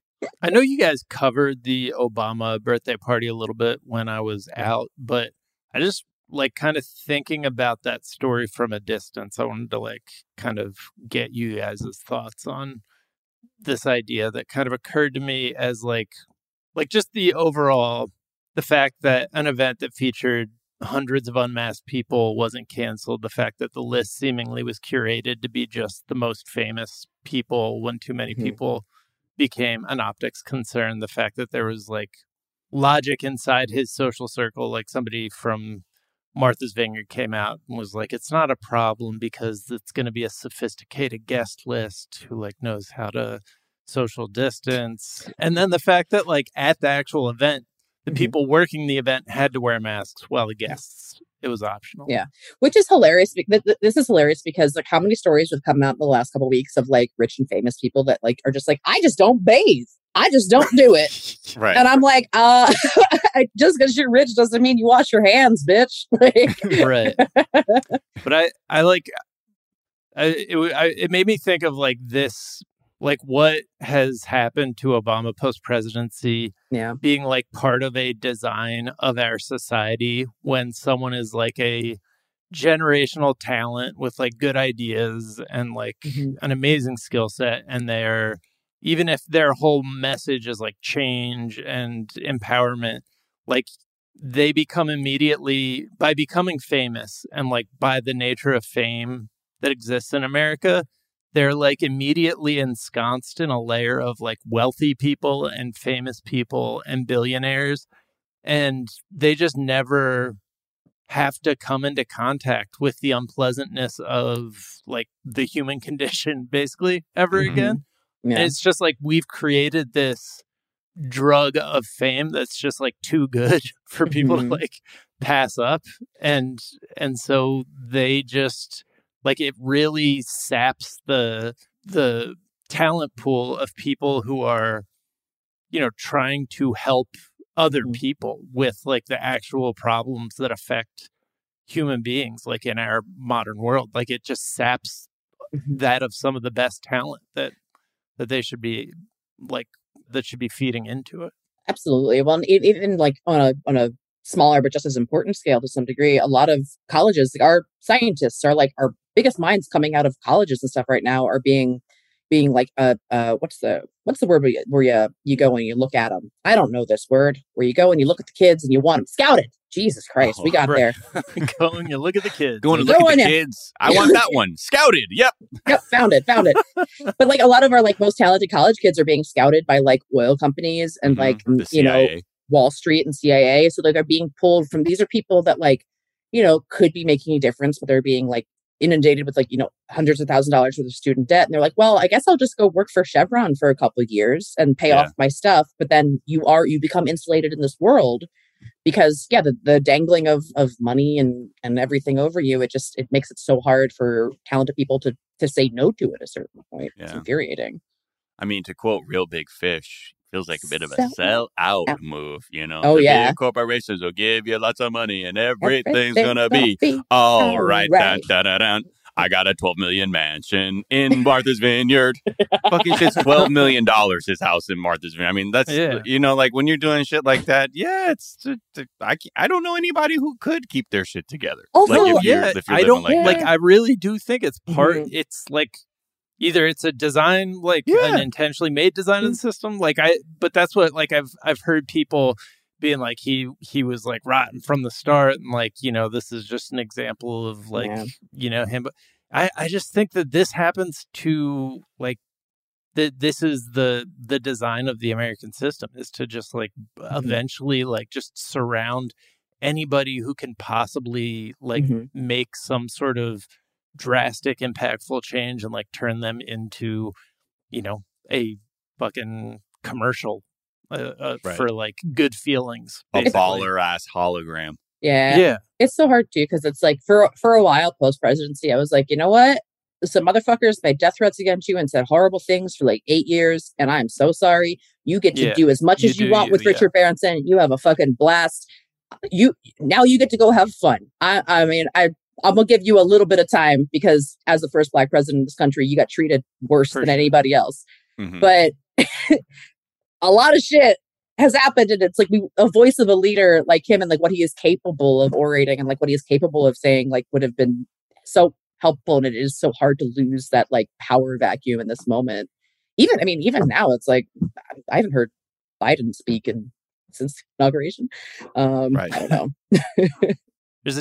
I know you guys covered the Obama birthday party a little bit when I was out, but I just like kind of thinking about that story from a distance. I wanted to like kind of get you guys' thoughts on this idea that kind of occurred to me as like like just the overall the fact that an event that featured hundreds of unmasked people wasn't canceled, the fact that the list seemingly was curated to be just the most famous people when too many Mhm. people became an optics concern, the fact that there was like logic inside his social circle, like somebody from Martha's Vineyard came out and was like, it's not a problem because it's going to be a sophisticated guest list who like knows how to social distance. And then the fact that like at the actual event, the Mhm. people working the event had to wear masks while the guests, it was optional. Yeah. Which is hilarious. be- th- th- This is hilarious because like how many stories have come out in the last couple of weeks of like rich and famous people that like are just like, I just don't bathe. I just don't do it. Right. And I'm like, uh, just because you're rich doesn't mean you wash your hands, bitch. Like, Right. But I, I like, I it, w- I, it made me think of like this, like what has happened to Obama post presidency yeah. being like part of a design of our society when someone is like a generational talent with like good ideas and like Mhm. an amazing skill set, and they're even if their whole message is like change and empowerment, like they become immediately by becoming famous and like by the nature of fame that exists in America, they're like immediately ensconced in a layer of like wealthy people and famous people and billionaires, and they just never have to come into contact with the unpleasantness of like the human condition basically ever Mhm. again. Yeah. And it's just like we've created this drug of fame that's just like too good for people Mhm. to like pass up, and and so they just like it really saps the the talent pool of people who are, you know, trying to help other Mhm. people with like the actual problems that affect human beings like in our modern world. Like it just saps Mhm. that of some of the best talent that that they should be like that should be feeding into it. Absolutely. Well, and e- even like on a on a smaller but just as important scale to some degree, a lot of colleges, like our scientists are like our biggest minds coming out of colleges and stuff right now are being being like uh uh what's the what's the word where you, where you you go and you look at them? I don't know this word. Where you go and you look at the kids and you want them scouted. Jesus Christ, we Oh, got right. there. Go and you look at the kids. Going to Like, look Go at in the there. kids. I want that one. Scouted. Yep. Yep, found it, found it. But like a lot of our like most talented college kids are being scouted by like oil companies and Mhm. like the you know C I A. Wall Street and C I A. So like they're being pulled from these are people that like, you know, could be making a difference, but they're being like inundated with like, you know, hundreds of thousand dollars worth of student debt. And they're like, well, I guess I'll just go work for Chevron for a couple of years and pay Yeah. off my stuff. But then you are you become insulated in this world because yeah, the, the dangling of of money and and everything over you, it just it makes it so hard for talented people to to say no to at a certain point. It's Yeah. infuriating. I mean, to quote Real Big Fish, feels like a bit of a Sell sell out out. move, you know? Oh, the yeah. big corporations will give you lots of money and everything's Everything's gonna be all all right. right. Da, da, da, da. I got a twelve million mansion in Martha's Vineyard. Fucking shit's twelve million dollars, his house in Martha's Vineyard. I mean, that's, Yeah. you know, like when you're doing shit like that, yeah, it's, I, can't- I don't know anybody who could keep their shit together. Also, like if you're, yeah, if you're I living don't like like. that. I really do think it's part. Mhm. It's like either it's a design, like Yeah. an intentionally made design of the system. Like I, but that's what like I've I've heard people being like he he was like rotten from the start, and like, you know, this is just an example of like, yeah. you know, him. But I, I just think that this happens to like that this is the the design of the American system, is to just like mm-hmm. eventually like just surround anybody who can possibly like mm-hmm. make some sort of drastic, impactful change and like turn them into, you know, a fucking commercial uh, uh, right. for like good feelings. Basically. A baller ass hologram. Yeah. Yeah. It's so hard too, because it's like for for a while post presidency, I was like, you know what? Some motherfuckers made death threats against you and said horrible things for like eight years. And I'm so sorry. You get to yeah. do as much you as you do, want with you, Richard yeah. Branson. You have a fucking blast. You now you get to go have fun. I, I mean, I, I'm going to give you a little bit of time because as the first Black president of this country, you got treated worse for than sure. anybody else. Mm-hmm. But a lot of shit has happened. And it's like we, a voice of a leader like him and like what he is capable of orating and like what he is capable of saying, like would have been so helpful. And it is so hard to lose that like power vacuum in this moment. Even, I mean, even now it's like, I haven't heard Biden speak in, since inauguration. Um, right. I don't know. There's a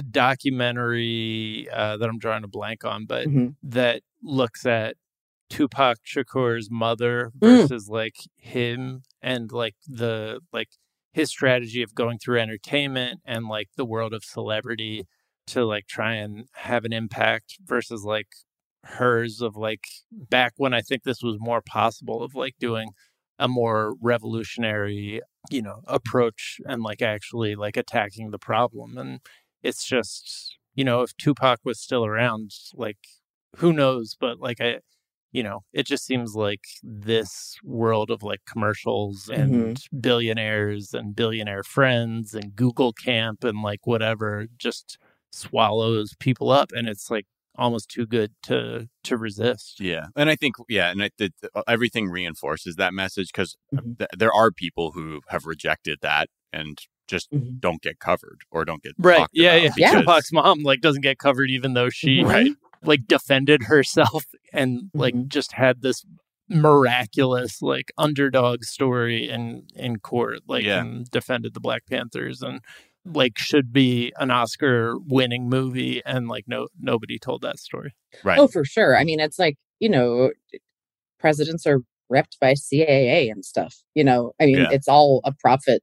documentary uh, that I'm drawing a blank on, but mm-hmm. that looks at Tupac Shakur's mother versus mm. like him and like the, like his strategy of going through entertainment and like the world of celebrity to like try and have an impact versus like hers of like back when I think this was more possible of like doing a more revolutionary, you know, approach and like actually like attacking the problem. And it's just, you know, if Tupac was still around, like who knows, but like I, you know, it just seems like this world of like commercials and mm-hmm. billionaires and billionaire friends and Google Camp and like whatever just swallows people up, and it's like almost too good to to resist. Yeah, and I think yeah, and I, the, everything reinforces that message because mm-hmm. th- there are people who have rejected that and just mm-hmm. don't get covered or don't get right. talked Yeah, about yeah. because... Tupac's mom like doesn't get covered even though she right. like defended herself and like mm-hmm. just had this miraculous like underdog story in in court, like yeah. and defended the Black Panthers and like should be an Oscar winning movie, and like no nobody told that story. Right. Oh, for sure. I mean, it's like, you know, presidents are repped by C A A and stuff. You know, I mean, yeah. it's all a profit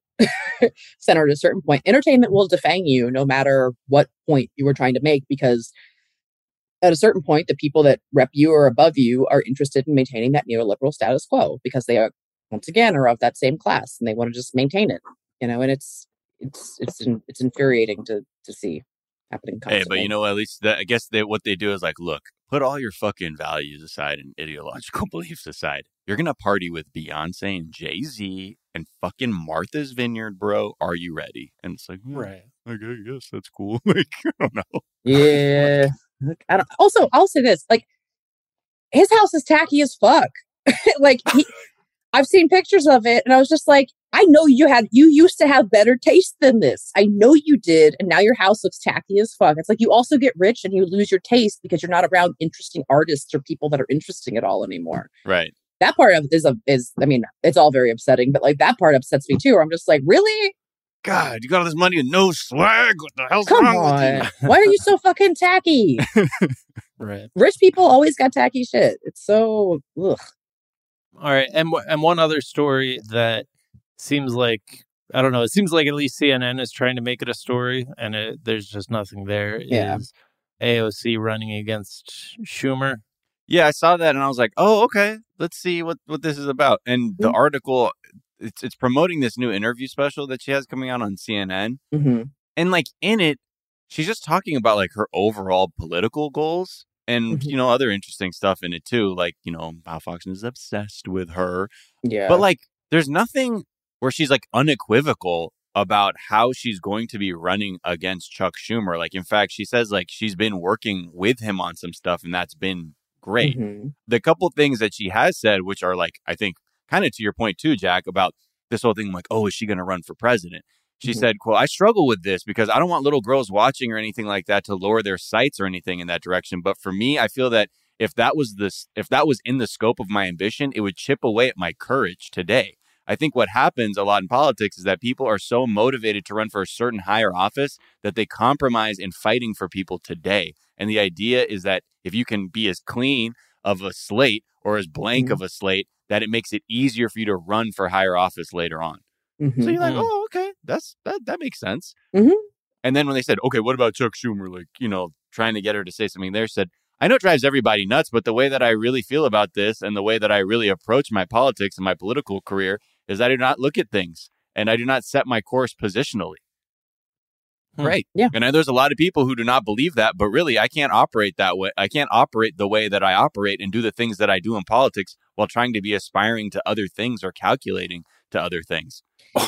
center at a certain point. Entertainment will defang you no matter what point you were trying to make, because at a certain point, the people that rep you or above you are interested in maintaining that neoliberal status quo because they are, once again, are of that same class and they want to just maintain it. You know, and it's it's it's it's infuriating to to see happening constantly. Hey, but you know, at least that, I guess they, what they do is like, look, put all your fucking values aside and ideological beliefs aside. You're gonna party with Beyonce and Jay-Z and fucking Martha's Vineyard, bro. Are you ready? And it's like, hmm, right? Like, I guess that's cool. Like, I don't know. Yeah. I don't. Also, I'll say this: like, his house is tacky as fuck. Like, he, I've seen pictures of it, and I was just like, I know you had, you used to have better taste than this. I know you did, and now your house looks tacky as fuck. It's like you also get rich and you lose your taste because you're not around interesting artists or people that are interesting at all anymore. Right. That part of is a is. I mean, it's all very upsetting, but like that part upsets me too. Where I'm just like, really? God, you got all this money and no swag. What the hell's Come wrong on. with you? Why are you so fucking tacky? Right. Rich people always got tacky shit. It's so ugh. All right, and and one other story that seems like, I don't know, it seems like at least C N N is trying to make it a story, and it, there's just nothing there. Yeah. Is A O C running against Schumer? Yeah, I saw that and I was like, oh, okay, let's see what, what this is about. And the mm-hmm. article, it's it's promoting this new interview special that she has coming out on C N N. Mm-hmm. And like in it, she's just talking about like her overall political goals and, mm-hmm. you know, other interesting stuff in it too. Like, you know, how Fox is obsessed with her. Yeah. But like, there's nothing where she's like unequivocal about how she's going to be running against Chuck Schumer. Like, in fact, she says like she's been working with him on some stuff and that's been great. Mm-hmm. The couple things that she has said, which are like, I think kind of to your point too, Jack, about this whole thing, like, oh, is she going to run for president? She mm-hmm. said, quote, I struggle with this because I don't want little girls watching or anything like that to lower their sights or anything in that direction. But for me, I feel that if that was this, if that was in the scope of my ambition, it would chip away at my courage today. I think what happens a lot in politics is that people are so motivated to run for a certain higher office that they compromise in fighting for people today. And the idea is that if you can be as clean of a slate or as blank Mm-hmm. of a slate, that it makes it easier for you to run for higher office later on. Mm-hmm. So you're like, Mm. oh, okay, that's that that makes sense. Mhm. And then when they said, okay, what about Chuck Schumer? Like, you know, trying to get her to say something there, said, I know it drives everybody nuts, but the way that I really feel about this and the way that I really approach my politics and my political career is I do not look at things and I do not set my course positionally. Hmm. Right. Yeah. And I, there's a lot of people who do not believe that, but really I can't operate that way. I can't operate the way that I operate and do the things that I do in politics while trying to be aspiring to other things or calculating to other things.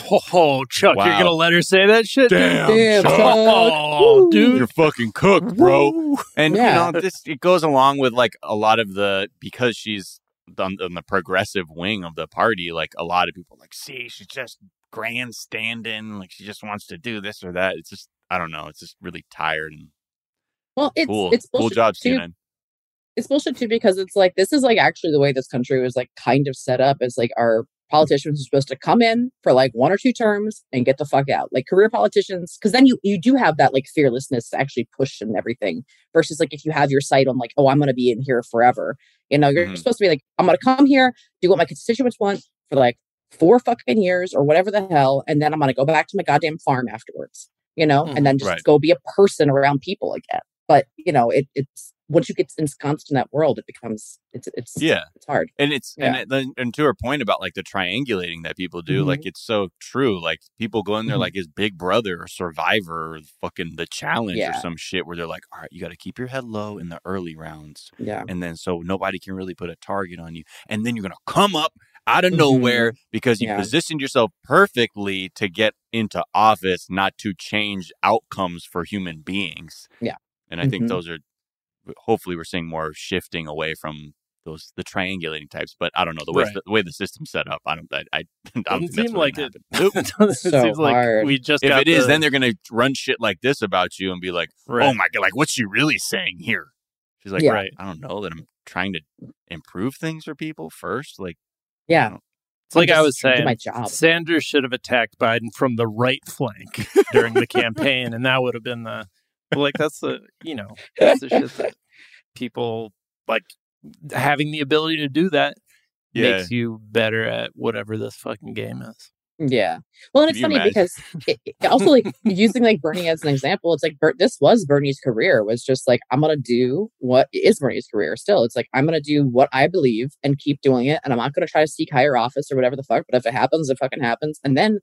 Oh, Chuck, Wow. you're going to let her say that shit? Damn, Damn, Chuck. Chuck. Oh, dude. You're fucking cooked, bro. Woo. And, Yeah. you know, this it goes along with like a lot of the, because she's on, on the progressive wing of the party, like a lot of people are like, see, she's just grandstanding. Like she just wants to do this or that. It's just, I don't know. It's just really tired and Well, it's cool. it's Cool bullshit job, too. C N N. It's bullshit too because it's like this is like actually the way this country was like kind of set up. Is like our politicians are supposed to come in for like one or two terms and get the fuck out. Like career politicians, because then you you do have that like fearlessness to actually push and everything. Versus like if you have your sight on like, oh, I'm going to be in here forever. You know, you're Mhm. supposed to be like, I'm going to come here, do what my constituents want for like four fucking years or whatever the hell, and then I'm going to go back to my goddamn farm afterwards. You know, Mhm. and then just Right. go be a person around people again. But you know, it, it's once you get ensconced in that world, it becomes it's it's Yeah. it's hard. And it's Yeah. and it, and to her point about like the triangulating that people do, Mhm. like it's so true. Like people go in there Mhm. like his Big Brother or Survivor or fucking The Challenge or Yeah. some shit where they're like, all right, you got to keep your head low in the early rounds, Yeah. and then so nobody can really put a target on you, and then you're gonna come up out of Mhm. nowhere because you Yeah. positioned yourself perfectly to get into office, not to change outcomes for human beings. Yeah. And I think Mhm. those are hopefully we're seeing more shifting away from those the triangulating types, but I don't know the way Right. the way the system's set up. I don't. I, I, I don't Doesn't think that's seem what like gonna it. happen. Nope. It doesn't- it So seems like hard. we just If got it is, the- then they're gonna run shit like this about you and be like, Right. "Oh my god, like what's she really saying here?" She's like, Yeah. Right. "I don't know that I'm trying to improve things for people first." Like, Yeah. It's like I'm I just was trying to saying, do my job. Sanders should have attacked Biden from the right flank during the campaign, and that would have been the like that's the you know that's the shit that people like having the ability to do that Yeah. makes you better at whatever this fucking game is. Yeah. Well, and Can it's you funny imagine? because it, it also like using like Bernie as an example, it's like Ber- this was Bernie's career was just like, I'm going to do what is Bernie's career still. It's like, I'm going to do what I believe and keep doing it. And I'm not going to try to seek higher office or whatever the fuck. But if it happens, it fucking happens. And then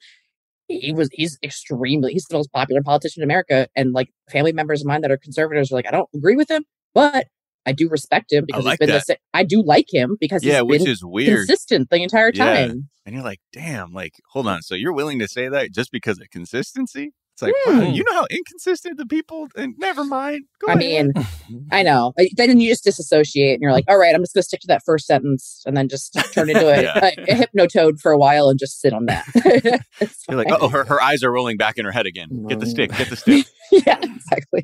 he was, he's extremely, he's the most popular politician in America. And like family members of mine that are conservatives are like, I don't agree with him, but I do respect him because like he's been that. the, sa- I do like him because yeah, he's which been is weird. consistent the entire Yeah. time. And you're like, "Damn, like, hold on. So you're willing to say that just because of consistency?" It's like, Hmm. wow, you know how inconsistent the people. And never mind. Go I ahead. mean, I know. I- Then you just disassociate and you're like, all right, I'm just going to stick to that first sentence and then just turn into a, Yeah. a, a hypnotoad for a while and just sit on that. It's You're like, fine. oh, her, her eyes are rolling back in her head again. Get the stick. Get the stick. Yeah, exactly.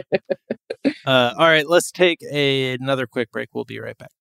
Uh, all right, let's take a, another quick break. We'll be right back.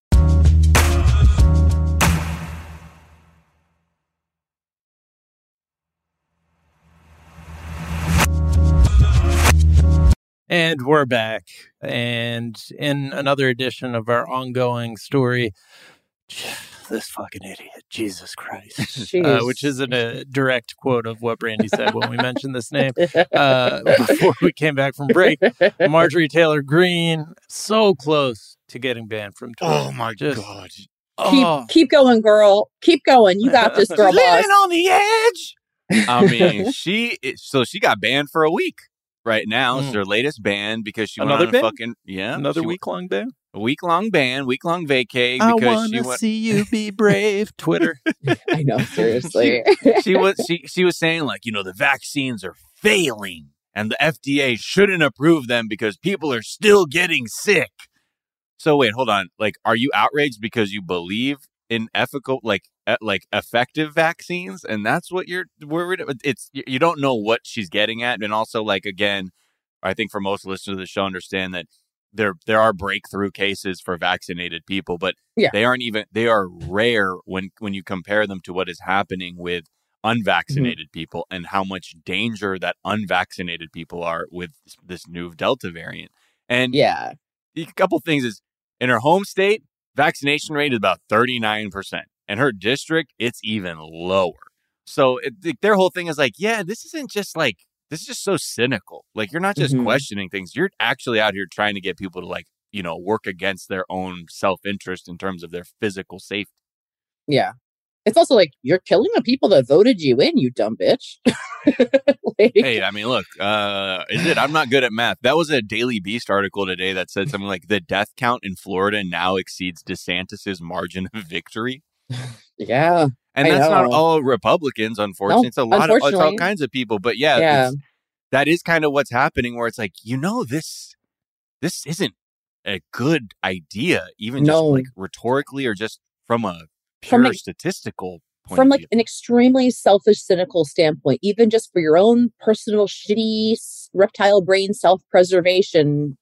And we're back. And in another edition of our ongoing story, this fucking idiot, Jesus Christ, uh, Jeez. which isn't a direct quote of what Brandy said when we mentioned this name. Uh, before we came back from break, Marjorie Taylor Greene, so close to getting banned from Twitter. Oh my Just- god. keep, Oh, keep going, girl. Keep going. You got this, girl boss. Living on the edge. I mean, she so she got banned for a week. Right now, it's Mm. her latest ban because she Another went on ban? a fucking yeah another she went- week long ban. a week long ban, week long vacay I because want she to went. see you be brave. Twitter. I know, seriously. she was she she was saying like, you know, the vaccines are failing and the F D A shouldn't approve them because people are still getting sick. So wait, hold on. Like, are you outraged because you believe in ethical, like, e- like effective vaccines, and that's what you're worried about? It's you you don't know what she's getting at, and also like again, I think for most listeners of the show understand that there there are breakthrough cases for vaccinated people, but yeah. they aren't even they are rare when when you compare them to what is happening with unvaccinated mm-hmm. people and how much danger that unvaccinated people are with this new Delta variant. And yeah, a couple things is in her home state, vaccination rate is about thirty-nine percent. In her district, it's even lower. So it, their whole thing is like, yeah, this isn't just like, this is just so cynical. Like, you're not just mm-hmm. questioning things. You're actually out here trying to get people to, like, you know, work against their own self-interest in terms of their physical safety. Yeah. It's also like, you're killing the people that voted you in, you dumb bitch. like, hey, I mean, look, uh, is it? I'm not good at math. That was a Daily Beast article today that said something like the death count in Florida now exceeds DeSantis's margin of victory. Yeah. And I that's know. not all Republicans, unfortunately. No, it's a lot of it's all kinds of people. But yeah, yeah. It's, that is kind of what's happening where it's like, you know, this this isn't a good idea, even no. just like rhetorically or just from a pure from a, statistical point From of like view. An extremely selfish, cynical standpoint, even just for your own personal shitty reptile brain self-preservation,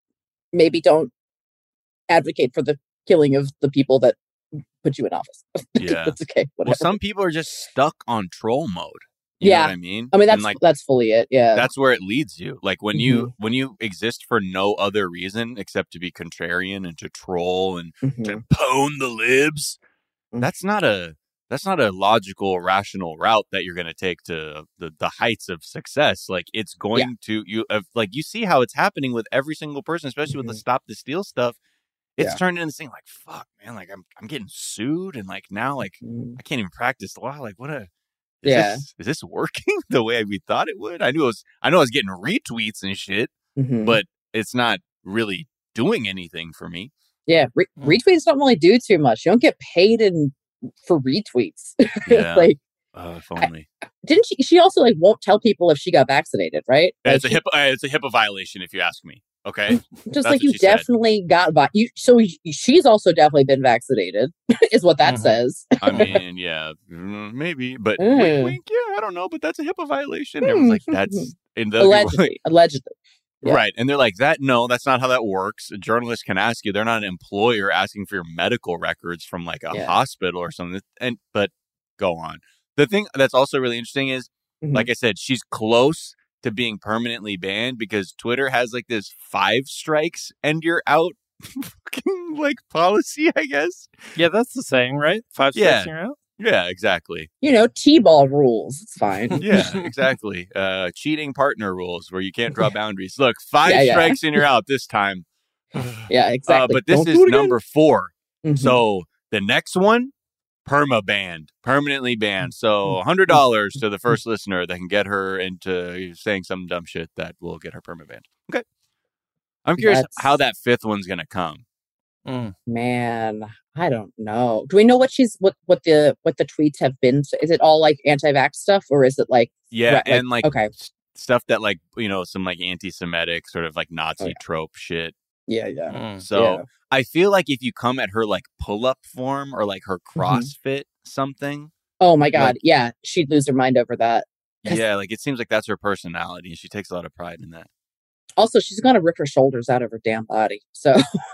maybe don't advocate for the killing of the people that put you in office. Yeah. That's okay. Whatever. Well, some people are just stuck on troll mode. You yeah. know what I mean? I mean, that's like, that's fully it. Yeah. That's where it leads you. Like when mm-hmm. you when you exist for no other reason except to be contrarian and to troll and mm-hmm. to pwn the libs. Mm-hmm. That's not a that's not a logical, rational route that you're going to take to the, the heights of success. Like it's going yeah. to you uh, like you see how it's happening with every single person, especially mm-hmm. with the Stop the Steal stuff. It's yeah. turned into this thing like, fuck, man, like I'm I'm getting sued and like now like mm-hmm. I can't even practice law. Like what a is yeah. this is this working the way we thought it would? I knew it was I know I was getting retweets and shit, mm-hmm. but it's not really doing anything for me. Yeah, Re- retweets don't really do too much. You don't get paid in for retweets. Yeah. like uh, if only. I, didn't she she also like won't tell people if she got vaccinated, right? Yeah, like, it's a she, HIPAA it's a HIPAA violation if you ask me. Okay. Just That's like you definitely said. got vi- you so she's also definitely been vaccinated is what that mm-hmm. says. I mean, yeah, maybe, but mm. wink, wink, yeah, I don't know, but that's a HIPAA violation. Mm. Everyone's like, that's in the allegedly, allegedly. Yeah. Right. And they're like, that, no, that's not how that works. A journalist can ask you. They're not an employer asking for your medical records from like a yeah. hospital or something. And, but go on. The thing that's also really interesting is, mm-hmm. like I said, she's close to being permanently banned because Twitter has like this five strikes and you're out fucking like policy, I guess. Yeah, that's the saying, right? Five strikes yeah. and you're out. Yeah, exactly. You know, T-ball rules. It's fine. Yeah, exactly. Uh, cheating partner rules where you can't draw boundaries. Look, five yeah, yeah. strikes and you're out this time. Yeah, exactly. Uh, but this Don't is number four. Mm-hmm. So the next one, perma banned, permanently banned. So one hundred dollars to the first listener that can get her into saying some dumb shit that will get her perma banned. Okay. I'm curious That's... how that fifth one's going to come. Mm. Man, I don't know. Do we know what she's what what the what the tweets have been? Is it all like anti-vax stuff, or is it like yeah, like, and like okay. stuff that like you know some like anti-Semitic sort of like Nazi oh, yeah. trope shit. Yeah, yeah. Mm. So yeah. I feel like if you come at her like pull-up form or like her CrossFit mm-hmm. something. Oh my god, like, yeah, she'd lose her mind over that. Yeah, like it seems like that's her personality, and she takes a lot of pride in that. Also, she's gonna rip her shoulders out of her damn body. So,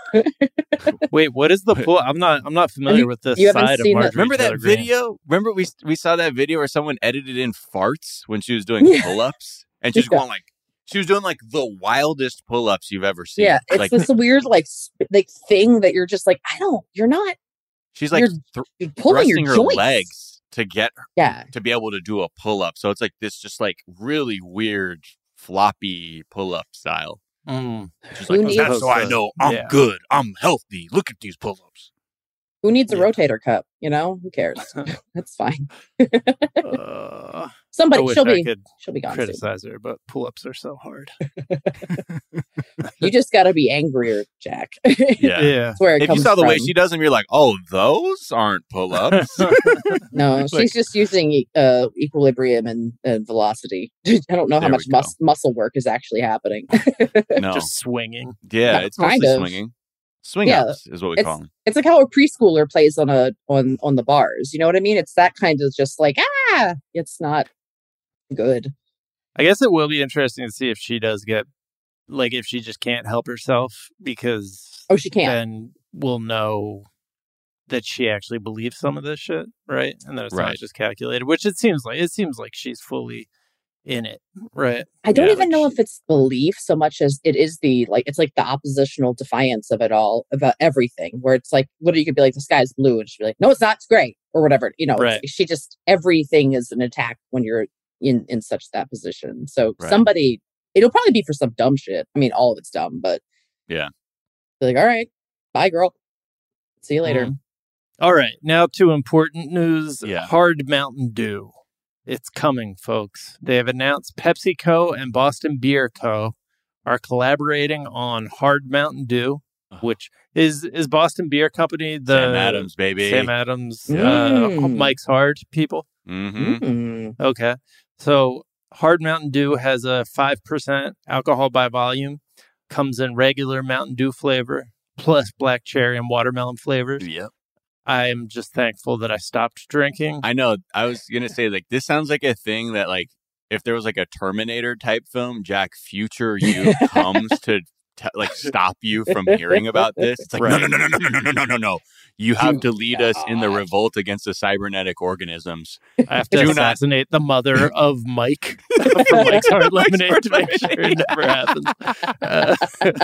wait, what is the pull? I'm not. I'm not familiar you, with this you side of Marjorie. Remember that Taylor video? Greene. Remember we we saw that video where someone edited in farts when she was doing yeah. pull-ups, and she's yeah. going like she was doing like the wildest pull-ups you've ever seen. Yeah, it's like, this weird like sp- like thing that you're just like I don't. You're not. She's like you're, th- you're pulling thrusting your her joints. legs to get her, yeah to be able to do a pull-up. So it's like this just like really weird floppy pull-up style. Mm. She's like, oh, that's so I know I'm yeah. good. I'm healthy. Look at these pull-ups. Who needs a yeah. rotator cuff? You know, who cares? That's fine. uh, Somebody, I she'll wish be, I could she'll be gone. Criticize soon. her, but pull-ups are so hard. You just got to be angrier, Jack. Yeah, yeah. That's where it if comes you saw the from. way she does them, you're like, oh, those aren't pull-ups. No, she's like, just using uh, equilibrium and, and velocity. I don't know how much mus- muscle work is actually happening. No, just swinging. Yeah, no, it's mostly of. swinging. Swing yeah, ups is what we it's, call them. It's like how a preschooler plays on a on on the bars. You know what I mean? It's that kind of just like ah, it's not good. I guess it will be interesting to see if she does get like if she just can't help herself, because Oh, she can't. then we'll know that she actually believes some of this shit, right? And that it's Right. not just calculated, which it seems like. It seems like she's fully in it, right? I don't Yeah, even like know she- if it's belief so much as it is the like it's like the oppositional defiance of it all about everything. Where it's like, literally, you could be like, "The sky's blue," and she'd be like, "No, it's not. It's gray," or whatever. You know, it's- Right. she just everything is an attack when you're in in such that position. So Right. somebody, it'll probably be for some dumb shit. I mean, all of it's dumb, but Yeah. be like, "All right, bye, girl. See you later." Mm. All right, now to important news. Yeah. Hard Mountain Dew. It's coming, folks. They have announced PepsiCo and Boston Beer Co. are collaborating on Hard Mountain Dew, which is is Boston Beer Company the Sam Adams, baby. Sam Adams, uh, Mm. Mike's Hard people. Mm-hmm. Mm. Okay, so Hard Mountain Dew has a five percent alcohol by volume, comes in regular Mountain Dew flavor plus black cherry and watermelon flavors. Yep. I'm just thankful that I stopped drinking. I know. I was gonna say, like, this sounds like a thing that, like, if there was like a Terminator type film, Jack, future you comes to t- like stop you from hearing about this. It's like, Right. no, no, no, no, no, no, no, no, no, no. You have Do to lead us in the not. revolt against the cybernetic organisms. I have to Do not- assassinate the mother of Mike for Mike's Hard Lemonade to make sure it never happens. Uh,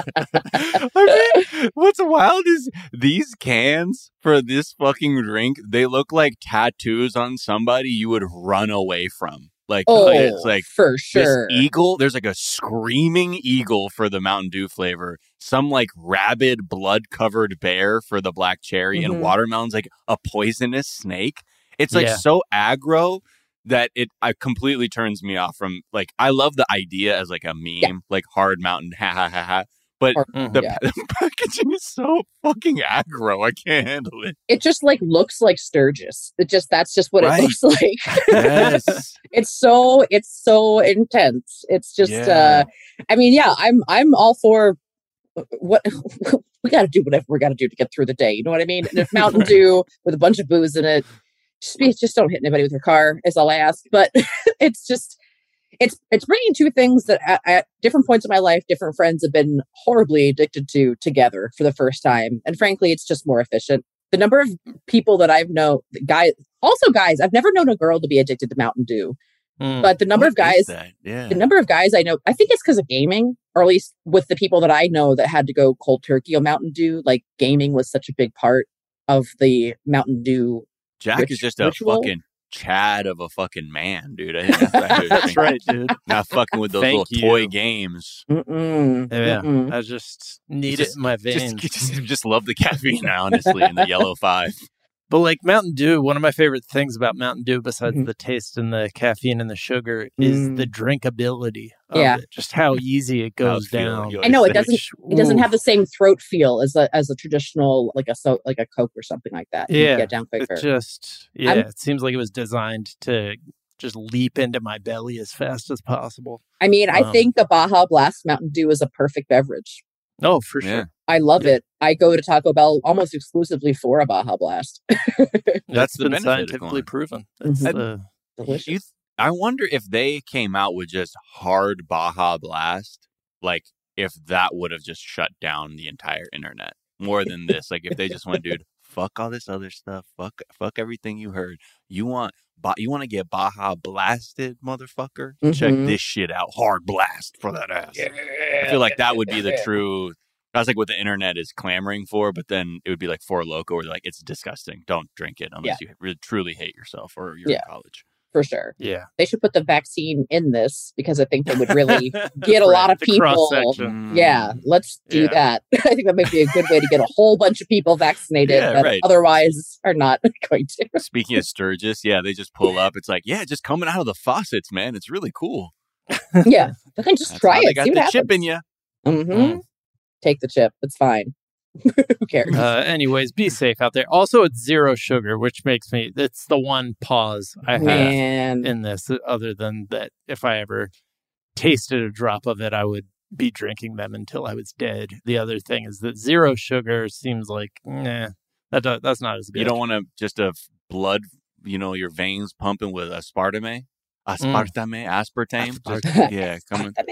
I mean, what's wild is these cans for this fucking drink, they look like tattoos on somebody you would run away from. Like, Oh, it's like for this sure. eagle. There's like a screaming eagle for the Mountain Dew flavor. Some like rabid, blood-covered bear for the black cherry, Mhm. and watermelon's like a poisonous snake. It's like Yeah. so aggro that it I completely turns me off from like I love the idea as like a meme, like Hard Mountain, ha ha ha ha. But Or- mhm. the, Yeah. the packaging is so fucking aggro. I can't handle it. It just like looks like Sturgis. It just that's just what Right. it looks like. Yes. It's so it's so intense. It's just Yeah. uh I mean, yeah, I'm I'm all for what we got to do whatever we got to do to get through the day. You know what I mean? And if Mountain Dew with a bunch of booze in it, just be, just don't hit anybody with your car is all I ask. But it's just it's it's bringing two things that at, at different points in my life, different friends have been horribly addicted to together for the first time. And frankly, it's just more efficient. The number of people that I've known, guys, also guys, I've never known a girl to be addicted to Mountain Dew. Mm. But the number What of guys, is that? Yeah. the number of guys I know, I think it's because of gaming, or at least with the people that I know that had to go cold turkey on Mountain Dew. Like gaming was such a big part of the Mountain Dew. Jack Rit- is just a ritual? fucking Chad of a fucking man, dude. I think that's, that's, That's right, dude. Not fucking with those Thank little toy you. games. Mm-mm, Yeah, mm-mm. I just need Just- it in my Just, veins. just, just love the caffeine, honestly, in the yellow five. But like Mountain Dew, one of my favorite things about Mountain Dew, besides Mhm. the taste and the caffeine and the sugar, is Mm. the drinkability of Yeah. it. Just how easy it goes Mouthfeel, down. you I know, it always doesn't- Which, It doesn't ooh, have the same throat feel as a as a traditional like a so like a Coke or something like that. You Yeah, get down quicker. It just, yeah, I'm- it seems like it was designed to just leap into my belly as fast as possible. I mean, I um, think the Baja Blast Mountain Dew is a perfect beverage. Oh, for Yeah. sure. I love Yeah. it. I go to Taco Bell almost exclusively for a Baja Blast. That's the been benefit of scientifically going. proven. That's Mhm. the, Delicious. You th- I wonder if they came out with just hard Baja Blast, like if that would have just shut down the entire internet more than this. Like if they just went, dude, fuck all this other stuff, fuck, fuck everything you heard. You want, ba- you want to get Baja blasted, motherfucker? Check Mhm. this shit out, hard blast for that ass. I feel like that would be the true. That's like what the internet is clamoring for, but then it would be like Four Loko, where they're like, it's disgusting. Don't drink it unless you really, truly hate yourself or you're Yeah. in college. For sure. yeah. They should put the vaccine in this because I think they would really get a lot of The people. cross-section. Yeah, let's do Yeah. that. I think that might be a good way to get a whole bunch of people vaccinated Yeah, that right. otherwise are not going to. Speaking of Sturgis, yeah, they just pull up. It's like, yeah, just coming out of the faucets, man. It's really cool. Yeah, but then just That's try how it. They got see what the happens. chip in you. hmm Mm. Take the chip. It's fine. Who cares? Uh, anyways, be safe out there. Also, it's zero sugar, which makes me, it's the one pause I have Man, in this, other than that if I ever tasted a drop of it, I would be drinking them until I was dead. The other thing is that zero sugar seems like, nah, that do, that's not as good. You don't want to just a blood, you know, your veins pumping with aspartame, aspartame, aspartame. Aspartame. Just, yeah, coming.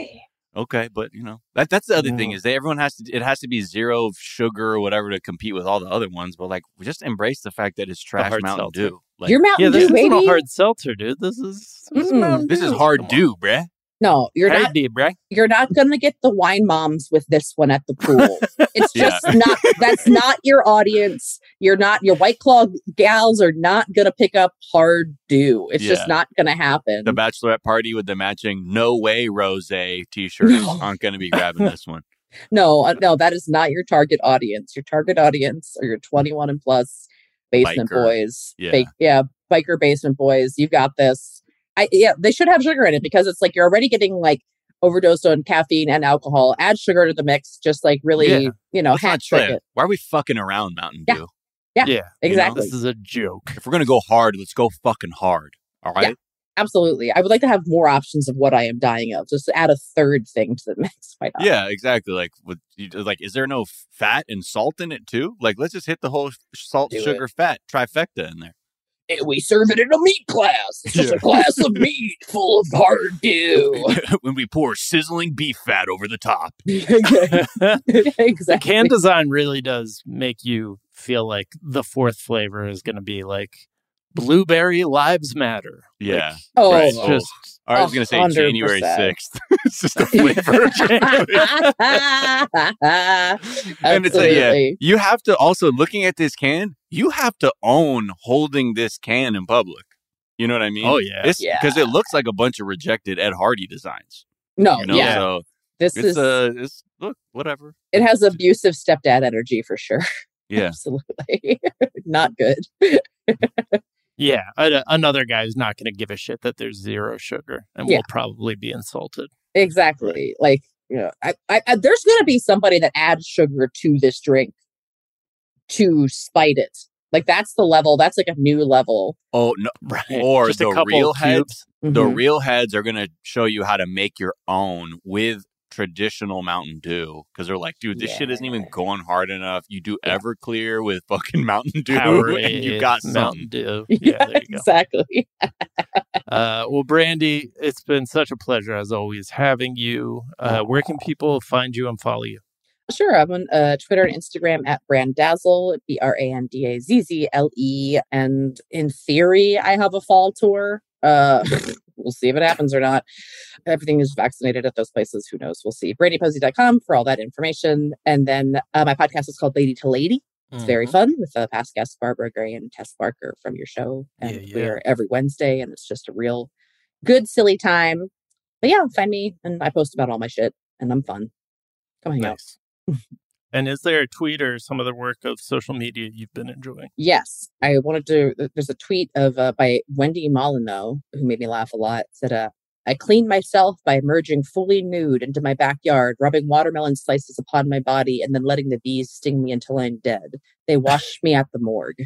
Okay, but you know that that's the other Mm. thing is that everyone has to it has to be zero sugar or whatever to compete with all the other ones. But like, we just embrace the fact that it's trash hard Mountain seltzer. Dew. Like, You're Mountain Yeah, this Dew, isn't baby. a hard seltzer, dude. This is this is, Mm-mm. Mountain this is Dew. hard Come on. Dew, bruh. No, you're Hard not. Dew, bruh. You're not gonna get the wine moms with this one at the pool. It's Yeah. just not. That's not your audience. You're not. Your White Claw gals are not gonna pick up hard Dew. It's Yeah. just not gonna happen. The bachelorette party with the matching "No Way Rose" T-shirts No. aren't going to be grabbing this one. No, uh, no, that is not your target audience. Your target audience are your twenty-one and plus basement Biker. boys. Yeah. Ba- yeah, biker basement boys. You got this. I yeah, they should have sugar in it because it's like you're already getting like overdosed on caffeine and alcohol. Add sugar to the mix, just like really, Yeah. you know, Let's hat not trick try it. it. Why are we fucking around Mountain Yeah. Dew? Yeah, Yeah, Exactly. this is a joke. If we're going to go hard, let's go fucking hard. All right. Yeah. Absolutely. I would like to have more options of what I am dying of. Just add a third thing to the mix. Why not? Yeah, exactly. Like, with you- like, is there no fat and salt in it too? Like, let's just hit the whole salt, Do sugar, fat trifecta in there. And we serve it in a meat class. It's just Yeah. a glass of meat full of hard Dew. When we pour sizzling beef fat over the top. The Exactly. can design really does make you feel like the fourth flavor is going to be like blueberry lives matter. Yeah. Oh, Right. It's Oh. just I was going to say one hundred January percent. sixth. It's just a flavor. And it's like, yeah, Absolutely. you have to also, looking at this can, you have to own holding this can in public. You know what I mean? oh yeah. It's Yeah. because it looks like a bunch of rejected Ed Hardy designs. No, You know, yeah. so This it's is uh, it's look, whatever. it has abusive stepdad energy for sure. Yeah, Absolutely. Not good. Yeah, a- another guy who's not going to give a shit that there's zero sugar and Yeah. will probably be insulted. Exactly. Like, you know, I, I, I there's gonna be somebody that adds sugar to this drink to spite it. Like that's the level. That's like a new level. Oh no, Right. Or Just a the couple real of heads. cubes. The Mhm. real heads are gonna show you how to make your own with traditional Mountain Dew because they're like, dude, this shit isn't even Yeah. going hard enough. You do Yeah. Everclear with fucking Mountain Dew, and you Powerade, got Mountain something. Dew. Yeah, Yeah, there you go. exactly. Uh, well, Brandy, it's been such a pleasure as always having you. Uh, where can people find you and follow you? Sure. I'm on uh, Twitter and Instagram at Brandazzle, B R A N D A Z Z L E. And in theory, I have a fall tour. Uh, we'll see if it happens or not. Everything is vaccinated at those places. Who knows? We'll see. brandy posey dot com for all that information. And then uh, my podcast is called Lady to Lady. It's very Mhm. fun with uh, past guests Barbara Gray and Tess Barker from your show. And Yeah, yeah. we're every Wednesday, and it's just a real good, silly time. But yeah, find me, and I post about all my shit, and I'm fun. Come hang out. Nice. And is there a tweet or some other work of social media you've been enjoying? Yes, I wanted to. There's a tweet of uh, by Wendy Molyneux who made me laugh a lot. Said, uh, "I cleaned myself by emerging fully nude into my backyard, rubbing watermelon slices upon my body, and then letting the bees sting me until I'm dead. They washed me at the morgue."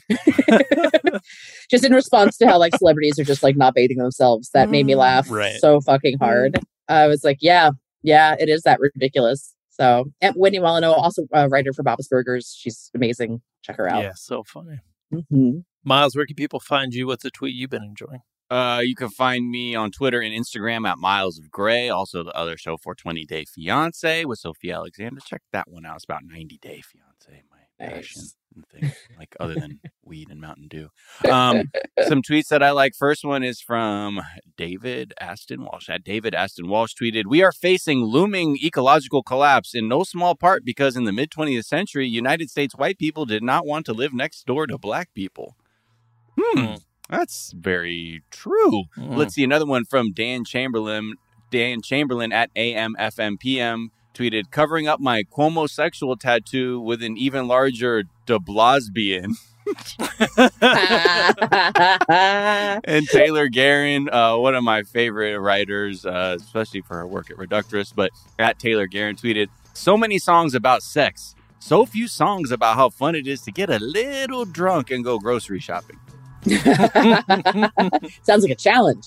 Just in response to how like celebrities are just like not bathing themselves. That made me laugh Right. so fucking hard. I was like, yeah, yeah, it is that ridiculous. So, and Wendy Molyneux, also a writer for Bob's Burgers. She's amazing. Check her out. Yeah, so funny. hmm Miles, where can people find you? What's the tweet you've been enjoying? Uh, you can find me on Twitter and Instagram at Miles of Gray. Also, the other show, four twenty Day Fiance with Sophia Alexander. Check that one out. It's about ninety Day Fiance, my Nice. passion and thing, like other than weed and Mountain Dew. Um, some tweets that I like. First one is from David Aston Walsh. At David Aston Walsh tweeted, "We are facing looming ecological collapse in no small part because in the mid twentieth century, United States white people did not want to live next door to black people." Hmm. Mm. That's very true. Mm. Let's see another one from Dan Chamberlain. Dan Chamberlain at A M F M P M tweeted, "Covering up my Cuomo-sexual tattoo with an even larger de Blasbian." And Taylor Guerin, uh, one of my favorite writers, uh, especially for her work at Reductress, but at Taylor Guerin tweeted, "So many songs about sex, so few songs about how fun it is to get a little drunk and go grocery shopping." Sounds like a challenge.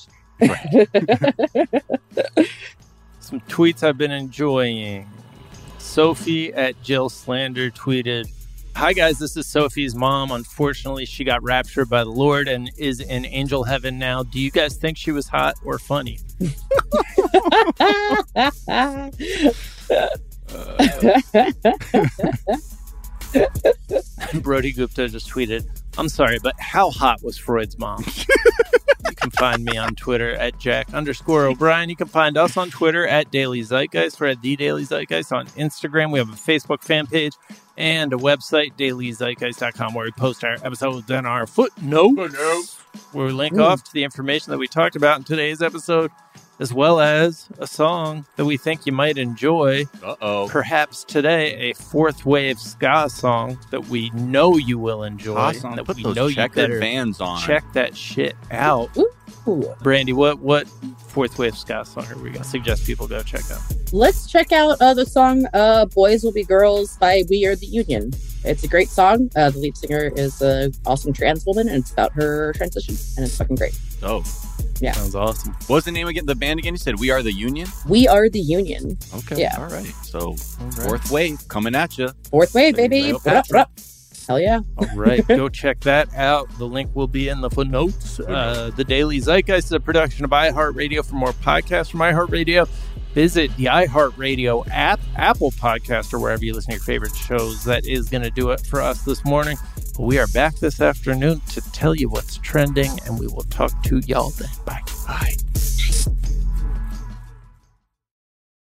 Some tweets I've been enjoying. Sophie at Jill Slander tweeted, Hi, guys. This is Sophie's mom. Unfortunately, she got raptured by the Lord and is in angel heaven now. Do you guys think she was hot or funny? Brody Gupta just tweeted, I'm sorry, but how hot was Freud's mom? You can find me on Twitter at Jack underscore O'Brien. You can find us on Twitter at Daily Zeitgeist. We're at The Daily Zeitgeist on Instagram. We have a Facebook fan page and a website, daily zeitgeist dot com, where we post our episodes and our footnotes, footnotes. where we link Ooh. off to the information that we talked about in today's episode, as well as a song that we think you might enjoy. Uh-oh. Perhaps today, a fourth wave ska song that we know you will enjoy. Awesome. And that Put we those know you checkered better Vans on. check that shit out. Ooh. Brandy, what what fourth wave ska song are we going to suggest people go check out? Let's check out uh, the song uh, Boys Will Be Girls by We Are the Union. It's a great song. Uh, the lead singer is an awesome trans woman, and it's about her transition, and it's fucking great. Oh. Yeah. Sounds awesome. What was the name again? The band again? You said We Are the Union? We Are the Union. Okay. Yeah. All right. So, right. fourth wave coming at you. Fourth wave, baby. Yep. Put up, put up. Hell yeah. All right. Go check that out. The link will be in the footnotes. Uh, the Daily Zeitgeist is a production of iHeartRadio. For more podcasts from iHeartRadio, visit the iHeartRadio app, Apple Podcast, or wherever you listen to your favorite shows. That is going to do it for us this morning. We are back this afternoon to tell you what's trending, and we will talk to y'all then. Bye. Bye.